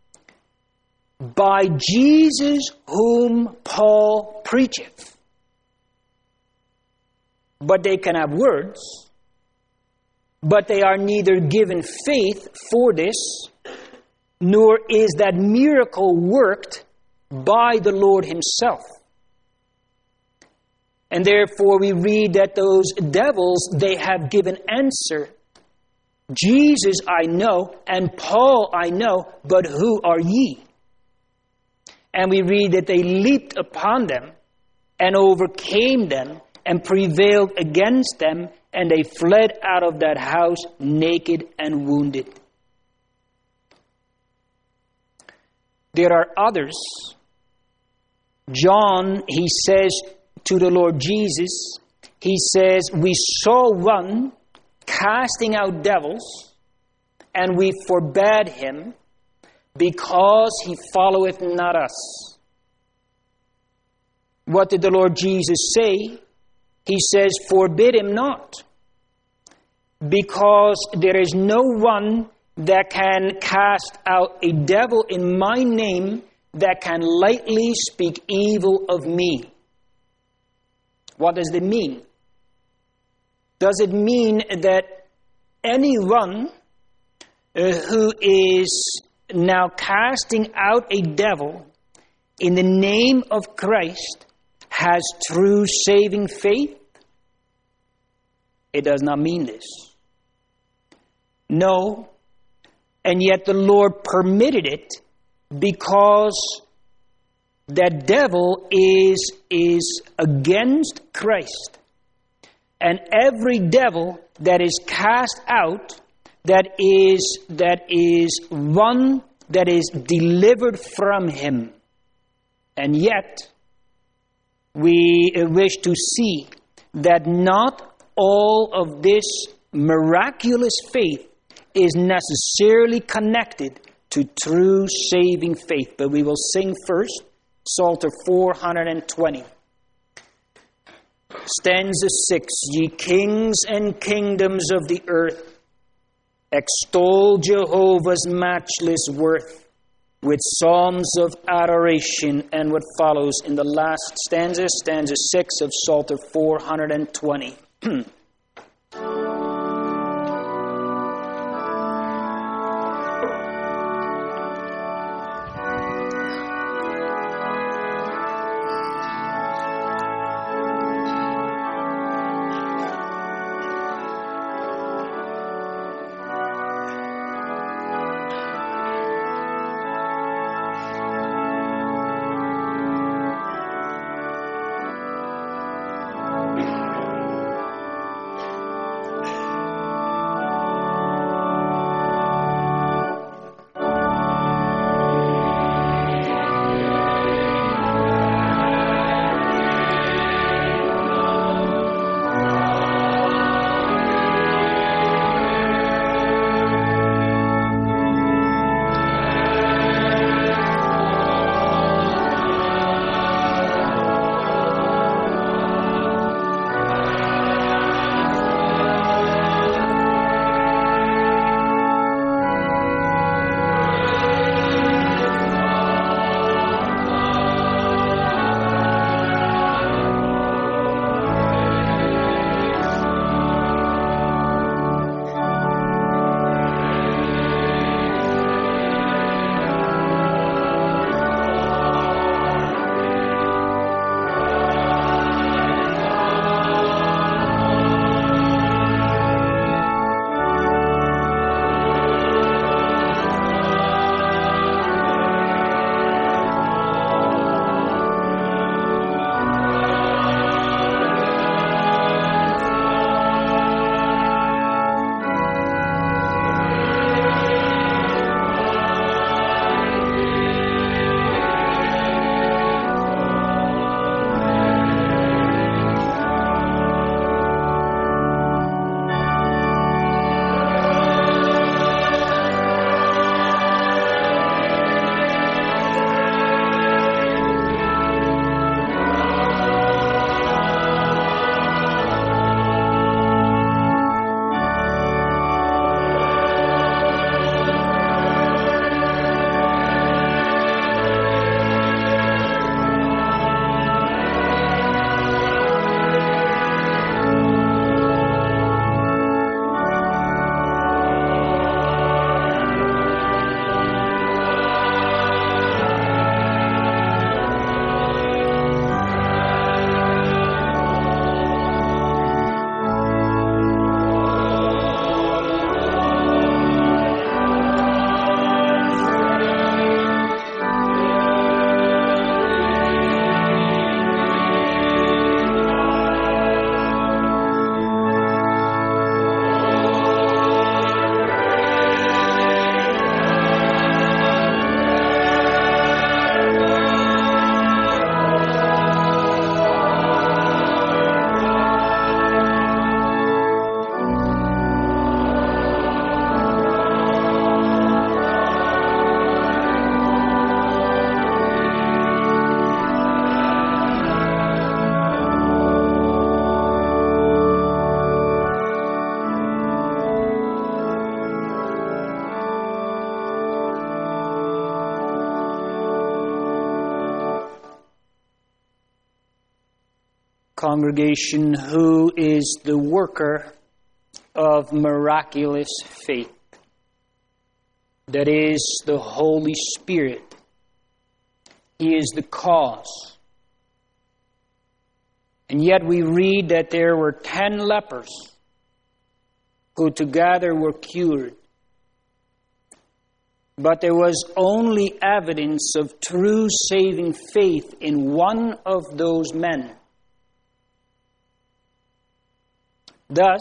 C: by Jesus whom Paul preacheth. But they can have words, but they are neither given faith for this, nor is that miracle worked by the Lord himself. And therefore we read that those devils, they have given answer. Jesus I know, and Paul I know, but who are ye? And we read that they leaped upon them and overcame them and prevailed against them, and they fled out of that house naked and wounded. There are others. John, he says to the Lord Jesus, he says, we saw one casting out devils, and we forbade him, because he followeth not us. What did the Lord Jesus say? He says, forbid him not, because there is no one that can cast out a devil in my name that can lightly speak evil of me. What does it mean? Does it mean that anyone uh, who is now casting out a devil in the name of Christ has true saving faith? It does not mean this. No, and yet the Lord permitted it because that devil is, is against Christ. And every devil that is cast out, that is, that is one that is delivered from him. And yet, we wish to see that not all of this miraculous faith is necessarily connected to true saving faith. But we will sing first Psalter four hundred twenty. Stanza six. Ye kings and kingdoms of the earth, extol Jehovah's matchless worth with psalms of adoration. And what follows in the last stanza, stanza six of Psalter four hundred twenty. Congregation, who is the worker of miraculous faith? That is the Holy Spirit. He is the cause. And yet we read that there were ten lepers who together were cured. But there was only evidence of true saving faith in one of those men. Thus,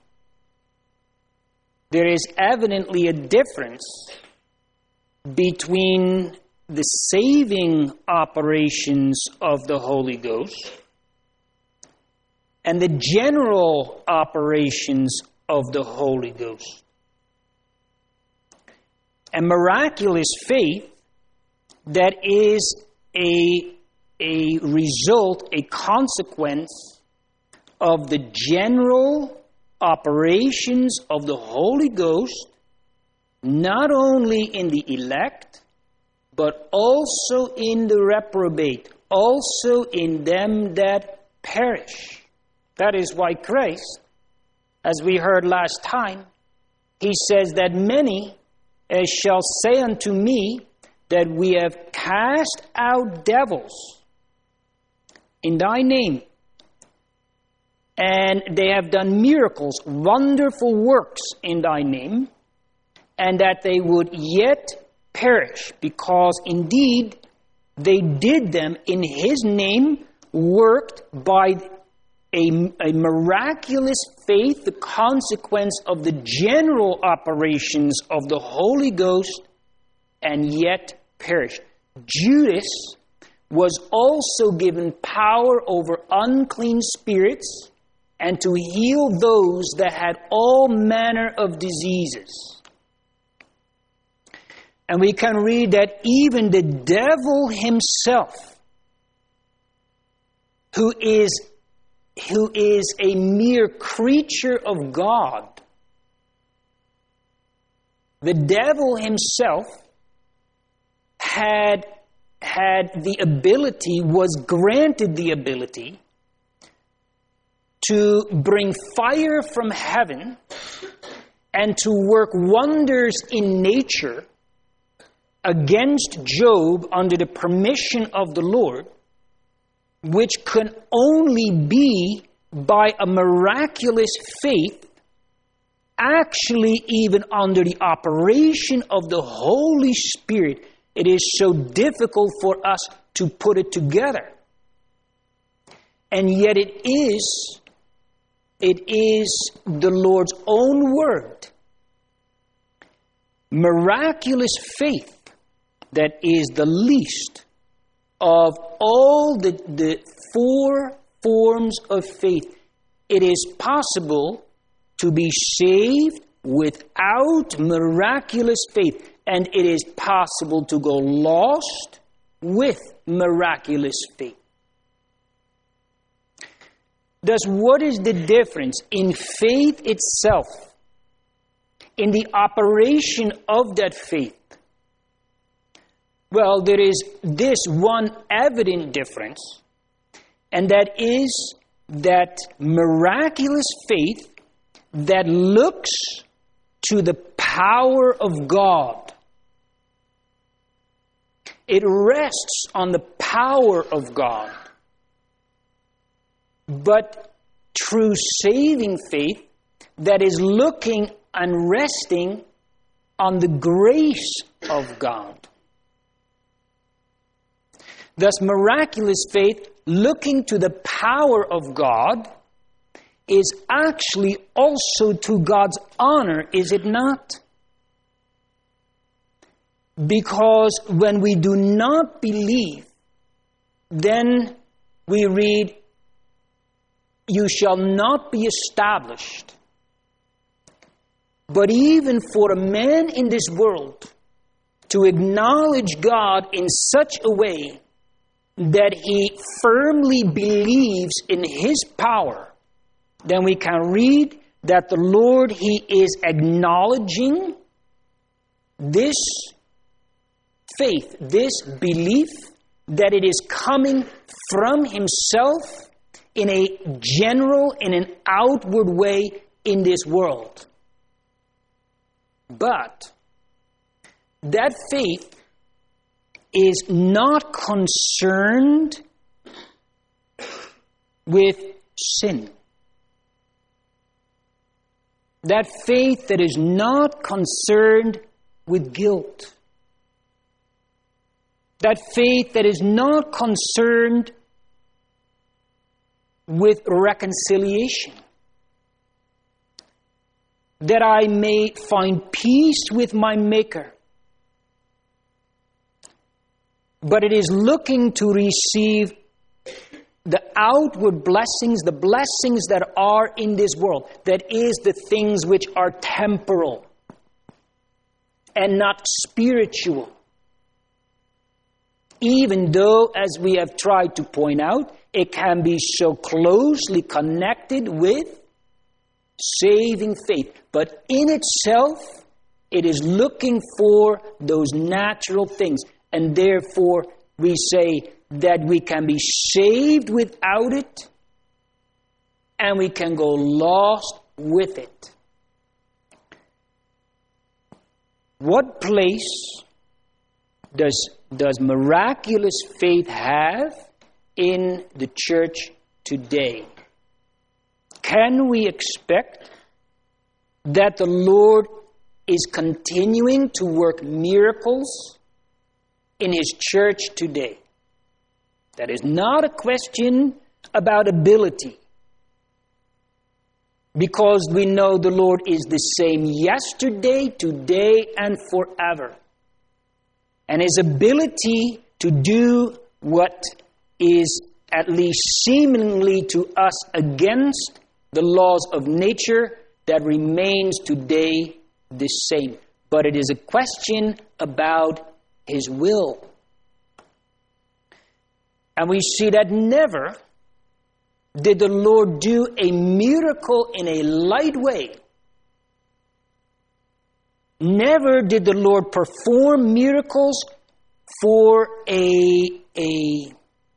C: there is evidently a difference between the saving operations of the Holy Ghost and the general operations of the Holy Ghost. A miraculous faith that is a, a result, a consequence of the general operations of the Holy Ghost, not only in the elect, but also in the reprobate, also in them that perish. That is why Christ, as we heard last time, he says that many uh, shall say unto me that we have cast out devils in thy name, and they have done miracles, wonderful works in thy name, and that they would yet perish, because indeed they did them in his name, worked by a, a miraculous faith, the consequence of the general operations of the Holy Ghost, and yet perish. Judas was also given power over unclean spirits and to heal those that had all manner of diseases. And we can read that even the devil himself, who is, who is a mere creature of God, the devil himself had, had the ability, was granted the ability to bring fire from heaven and to work wonders in nature against Job under the permission of the Lord, which can only be by a miraculous faith, actually even under the operation of the Holy Spirit. It is so difficult for us to put it together. And yet it is, it is the Lord's own word. Miraculous faith that is the least of all the, the four forms of faith. It is possible to be saved without miraculous faith, and it is possible to go lost with miraculous faith. Thus, what is the difference in faith itself, in the operation of that faith? Well, there is this one evident difference, and that is that miraculous faith that looks to the power of God. It rests on the power of God. But true saving faith that is looking and resting on the grace of God. Thus, miraculous faith, looking to the power of God, is actually also to God's honor, is it not? Because when we do not believe, then we read, you shall not be established. But even for a man in this world to acknowledge God in such a way that he firmly believes in his power, then we can read that the Lord, he is acknowledging this faith, this belief, that it is coming from himself in a general, in an outward way in this world. But that faith
A: is not concerned with sin. That faith that is not concerned with guilt. That faith that is not concerned with reconciliation. That I may find peace with my Maker. But it is looking to receive the outward blessings, the blessings that are in this world. That is the things which are temporal and not spiritual. Even though, as we have tried to point out, it can be so closely connected with saving faith. But in itself, it is looking for those natural things. And therefore, we say that we can be saved without it, and we can go lost with it. What place does, does miraculous faith have in the church today? Can we expect that the Lord is continuing to work miracles in His church today? That is not a question about ability. Because we know the Lord is the same yesterday, today, and forever. And His ability to do what is at least seemingly to us against the laws of nature, that remains today the same. But it is a question about His will. And we see that never did the Lord do a miracle in a light way. Never did the Lord perform miracles for a, a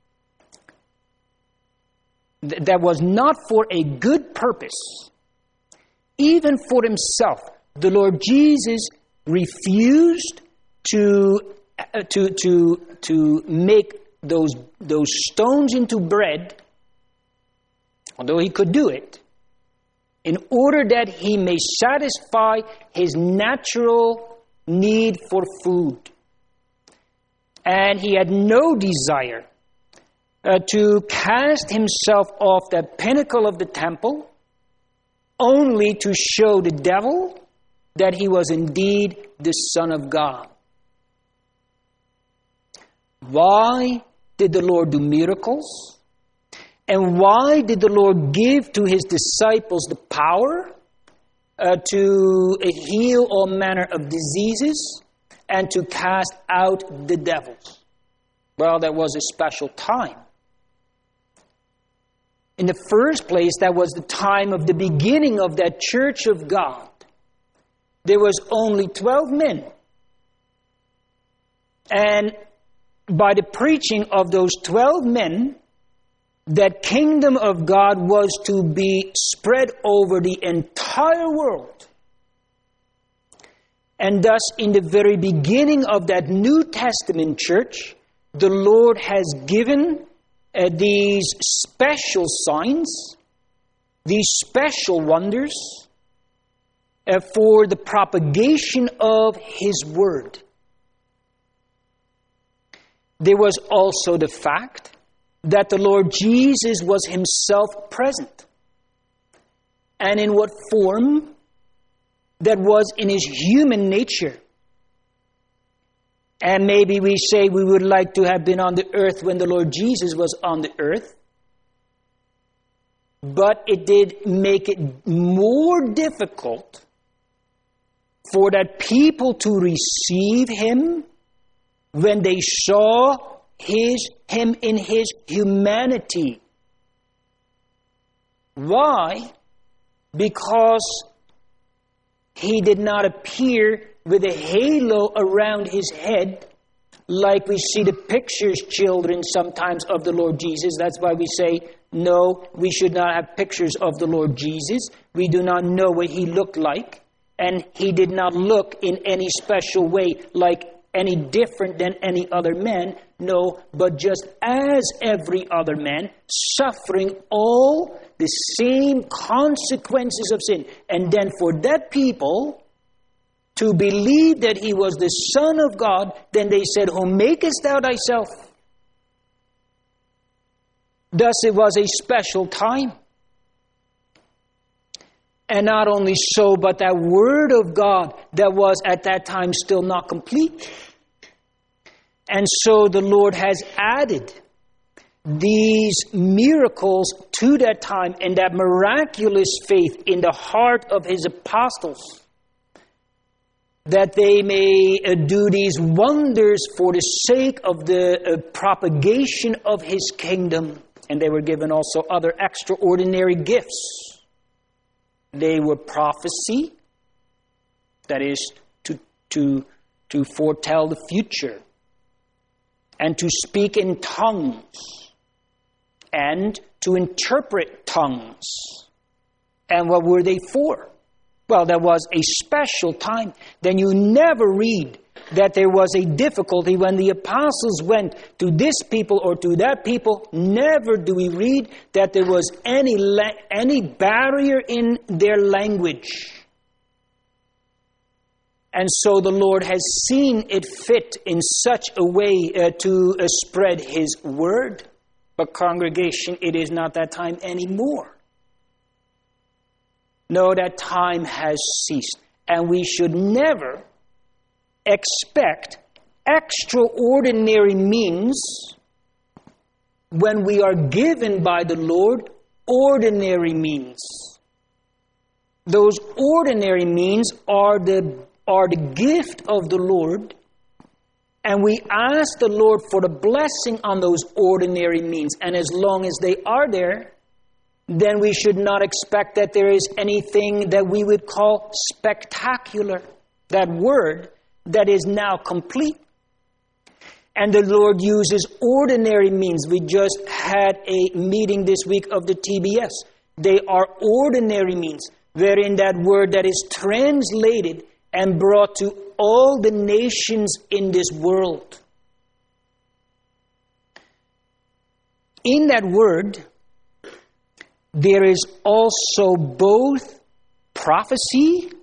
A: that was not for a good purpose. Even for Himself, the Lord Jesus refused to uh, to to to make those those stones into bread, although He could do it, in order that He may satisfy His natural need for food. And He had no desire uh, to cast Himself off the pinnacle of the temple, only to show the devil that He was indeed the Son of God. Why did the Lord do miracles? And why did the Lord give to His disciples the power uh, to heal all manner of diseases and to cast out the devils? Well, that was a special time. In the first place, that was the time of the beginning of that church of God. There was only twelve men. And by the preaching of those twelve men, that kingdom of God was to be spread over the entire world. And thus, in the very beginning of that New Testament church, the Lord has given uh, these special signs, these special wonders, uh, for the propagation of His word. There was also the fact that the Lord Jesus was Himself present. And in what form? That was in His human nature. And maybe we say we would like to have been on the earth when the Lord Jesus was on the earth. But it did make it more difficult for that people to receive Him when they saw His Him in His humanity. Why? Because He did not appear with a halo around His head like we see the pictures, children, sometimes of the Lord Jesus. That's why we say, no, we should not have pictures of the Lord Jesus. We do not know what He looked like. And He did not look in any special way like
C: any different than any other man. No, but just as every other man, suffering all the same consequences of sin. And then for that people to believe that he was the Son of God, then they said, Whom makest thou thyself? Thus it was a special time. And not only so, but that word of God that was at that time still not complete. And so the Lord has added these miracles to that time and that miraculous faith in the heart of his apostles, that they may uh, do these wonders for the sake of the uh, propagation of his kingdom. And they were given also other extraordinary gifts. They were prophecy, that is, to, to, to foretell the future, and to speak in tongues, and to interpret tongues. And what were they for? Well, there was a special time. Then you never read that there was a difficulty when the apostles went to this people or to that people. Never do we read that there was any la- any barrier in their language. And so the Lord has seen it fit in such a way uh, to uh, spread his word. But congregation, it is not that time anymore. No, that time has ceased. And we should never expect extraordinary means when we are given by the Lord ordinary means. Those ordinary means are the, are the gift of the Lord, and we ask the Lord for the blessing on those ordinary means. And as long as they are there, then we should not expect that there is anything that we would call spectacular. That word that is now complete. And the Lord uses ordinary means. We just had a meeting this week of the T B S. They are ordinary means, wherein that word that is translated and brought to all the nations in this world. In that word, there is also both prophecy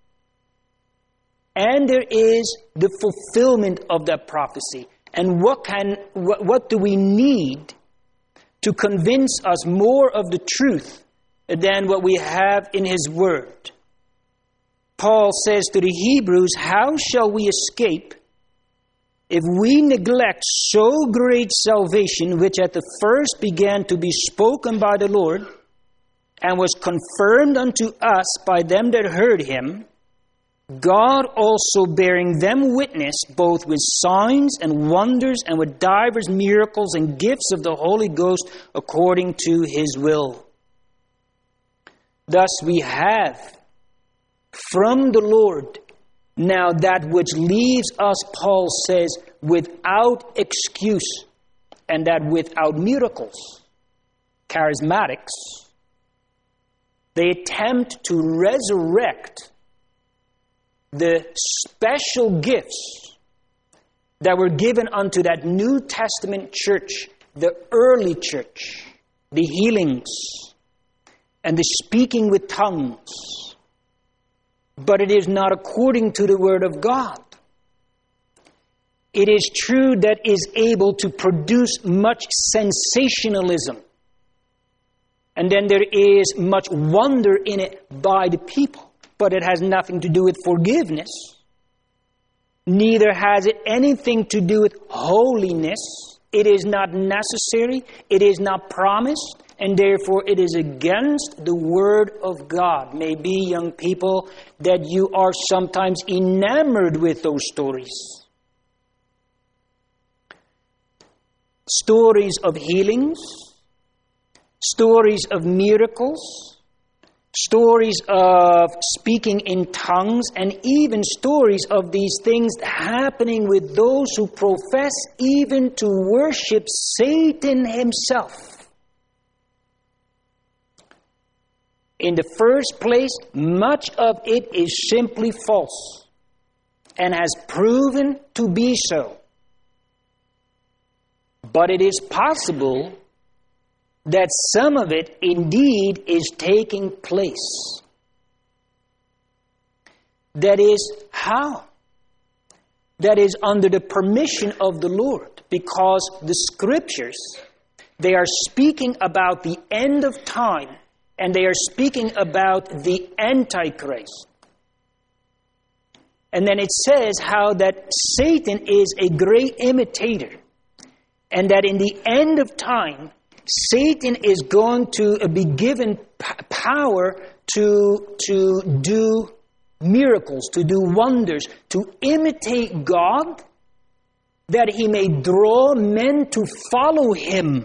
C: and there is the fulfillment of that prophecy. And what can what, what do we need to convince us more of the truth than what we have in his word? Paul says to the Hebrews, how shall we escape if we neglect so great salvation, which at the first began to be spoken by the Lord, and was confirmed unto us by them that heard him, God also bearing them witness, both with signs and wonders, and with divers miracles and gifts of the Holy Ghost, according to his will. Thus we have from the Lord now that which leaves us, Paul says, without excuse, and that without miracles. Charismatics, they attempt to resurrect the special gifts that were given unto that New Testament church, the early church, the healings, and the speaking with tongues. But it is not according to the Word of God. It is true that is able to produce much sensationalism. And then there is much wonder in it by the people. But it has nothing to do with forgiveness. Neither has it anything to do with holiness. It is not necessary. It is not promised. And therefore it is against the Word of God. Maybe, young people, that you are sometimes enamored with those stories. Stories of healings. Stories of miracles. Stories of speaking in tongues, and even stories of these things happening with those who profess even to worship Satan himself. In the first place, much of it is simply false. and has proven to be so. But it is possible that some of it indeed is taking place. That is how? That is under the permission of the Lord, because the Scriptures, they are speaking about the end of time, and they are speaking about the Antichrist. And then it says how that Satan is a great imitator, and that in the end of time, Satan is going to be given p- power to, to do miracles, to do wonders, to imitate God, that he may draw men to follow him.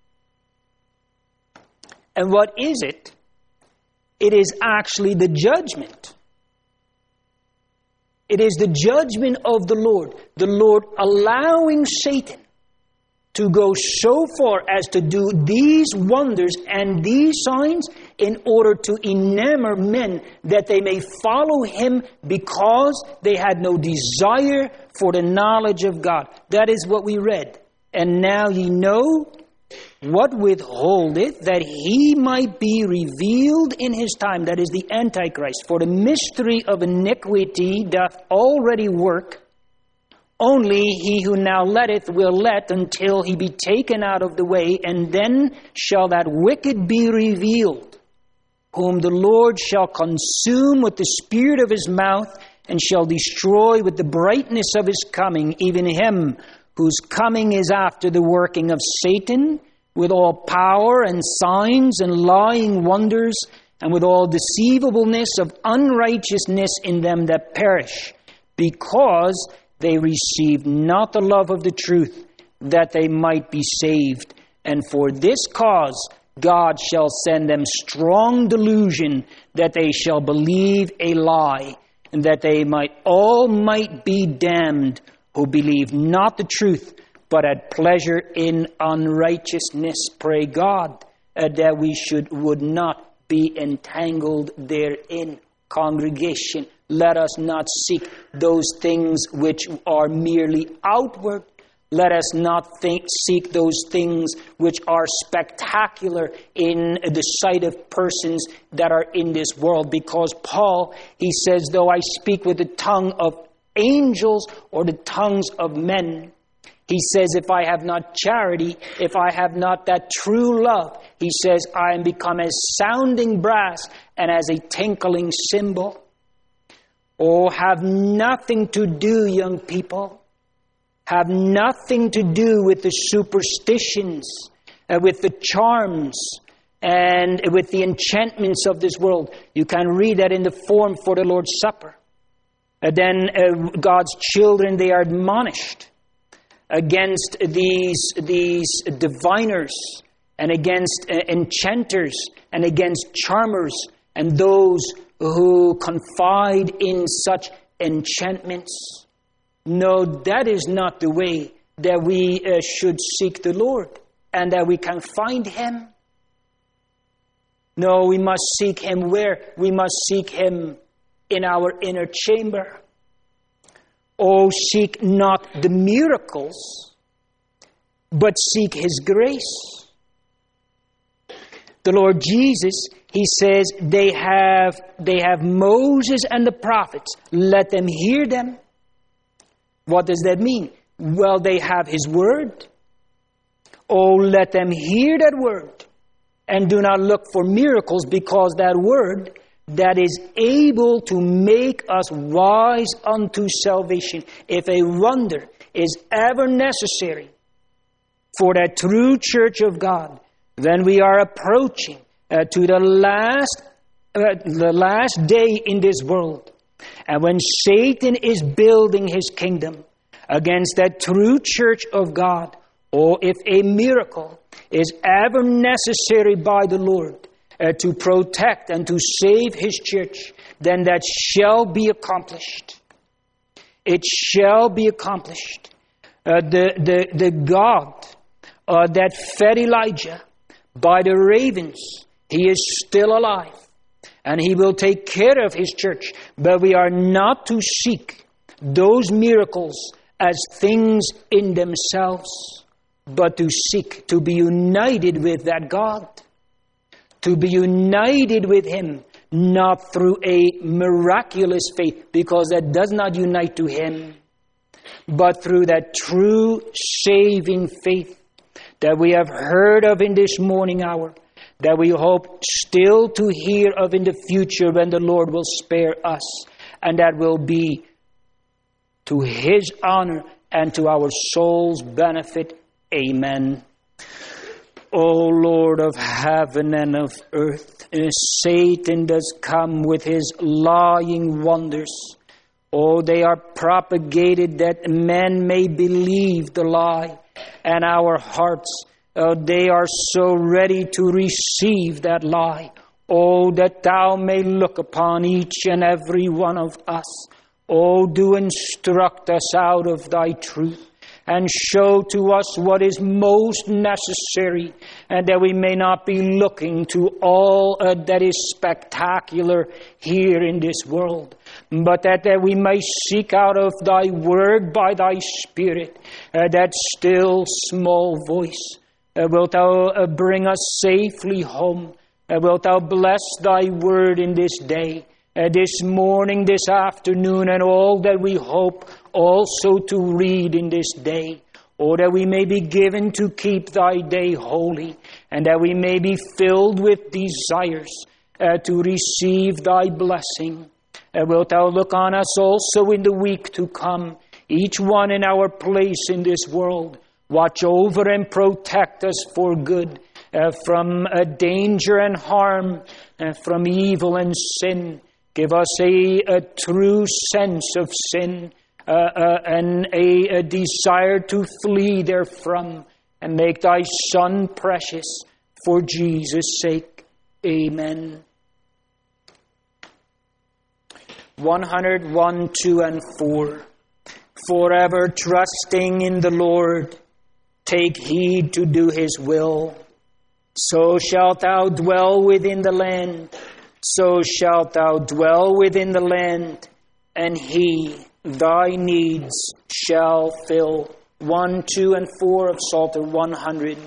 C: And what is it? It is actually the judgment. It is the judgment of the Lord. The Lord allowing Satan to go so far as to do these wonders and these signs in order to enamor men that they may follow him because they had no desire for the knowledge of God. That is what we read. And now ye know what withholdeth, that he might be revealed in his time. That is the Antichrist. For the mystery of iniquity doth already work. Only he who now letteth will let until he be taken out of the way, and then shall that wicked be revealed, whom the Lord shall consume with the spirit of his mouth, and shall destroy with the brightness of his coming, even him whose coming is after the working of Satan, with all power and signs and lying wonders, and with all deceivableness of unrighteousness in them that perish, because they received not the love of the truth, that they might be saved. And for this cause God shall send them strong delusion, that they shall believe a lie, and that they might all might be damned, who believe not the truth, but had pleasure in unrighteousness. Pray God uh, that we should would not be entangled therein. Congregation, let us not seek those things which are merely outward. Let us not think, seek those things which are spectacular in the sight of persons that are in this world. Because Paul, he says, though I speak with the tongue of angels or the tongues of men, he says, if I have not charity, if I have not that true love, he says, I am become as sounding brass and as a tinkling cymbal. Oh, have nothing to do, young people. Have nothing to do with the superstitions, uh, with the charms, and with the enchantments of this world. You can read that in the form for the Lord's Supper. Uh, then uh, God's children, they are admonished against these, these diviners and against uh, enchanters and against charmers and those who confide in such enchantments. No, that is not the way that we uh, should seek the Lord and that we can find him. No, we must seek him where? We must seek him in our inner chamber. Oh, seek not the miracles, but seek his grace. The Lord Jesus, he says, they have, they have Moses and the prophets. Let them hear them. What does that mean? Well, they have his word. Oh, let them hear that word. And do not look for miracles, because that word that is able to make us wise unto salvation. If a wonder is ever necessary for that true church of God, then we are approaching uh, to the last, uh, the last day in this world. And when Satan is building his kingdom against that true church of God, or if a miracle is ever necessary by the Lord uh, to protect and to save his church, then that shall be accomplished. It shall be accomplished. Uh, the, the, the God uh, that fed Elijah by the ravens, he is still alive. And he will take care of his church. But we are not to seek those miracles as things in themselves, but to seek to be united with that God, to be united with Him, not through a miraculous faith, because that does not unite to Him, but through that true saving faith that we have heard of in this morning hour, that we hope still to hear of in the future when the Lord will spare us, and that will be to His honor and to our soul's benefit. Amen. O Lord of heaven and of earth, Satan does come with his lying wonders. Oh, they are propagated that men may believe the lie, and our hearts, oh, they are so ready to receive that lie. Oh, that Thou may look upon each and every one of us. Oh, do instruct us out of Thy truth, and show to us what is most necessary, and that we may not be looking to all uh, that is spectacular here in this world, but that, that we may seek out of Thy Word by Thy Spirit, uh, that still small voice. Uh, wilt Thou uh, bring us safely home? Uh, wilt Thou bless Thy Word in this day, uh, this morning, this afternoon, and all that we hope also to read in this day, or that we may be given to keep Thy day holy, and that we may be filled with desires uh, to receive Thy blessing. Uh, wilt Thou look on us also in the week to come, each one in our place in this world. Watch over and protect us for good, uh, from uh, danger and harm, uh, from evil and sin. Give us a, a true sense of sin, Uh, uh, and a, a desire to flee therefrom, and make Thy Son precious for Jesus' sake. Amen. one oh one, two, and four. Forever trusting in the Lord, take heed to do His will. So shalt thou dwell within the land, so shalt thou dwell within the land, and He Thy needs shall fill. One, two, and four of Psalter one hundred.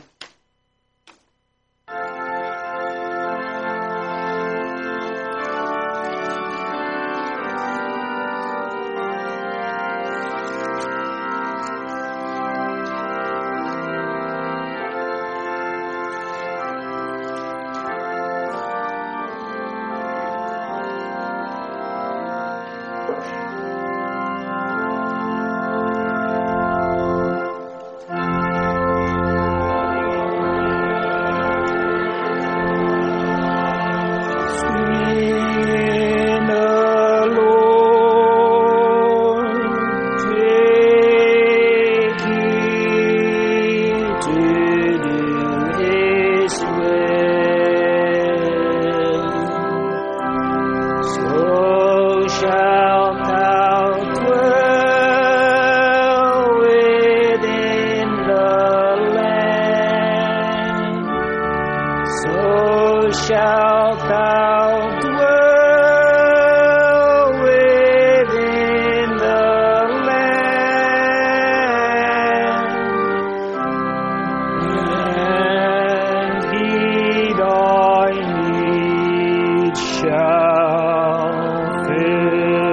C: shall fill.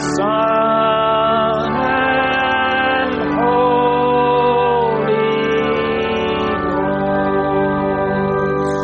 C: Son, and Holy Ghost.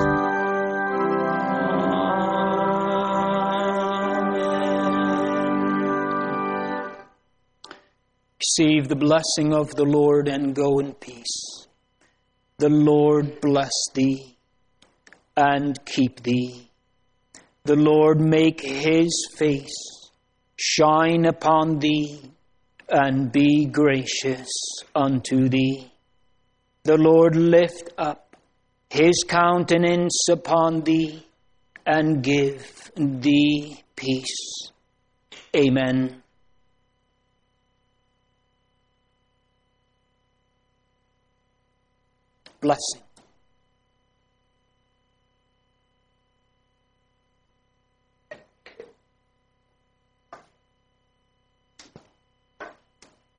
C: Amen. Receive the blessing of the Lord and go in peace. The Lord bless thee and keep thee. The Lord make his face shine upon thee and be gracious unto thee. The Lord lift up his countenance upon thee and give thee peace. Amen. Blessing.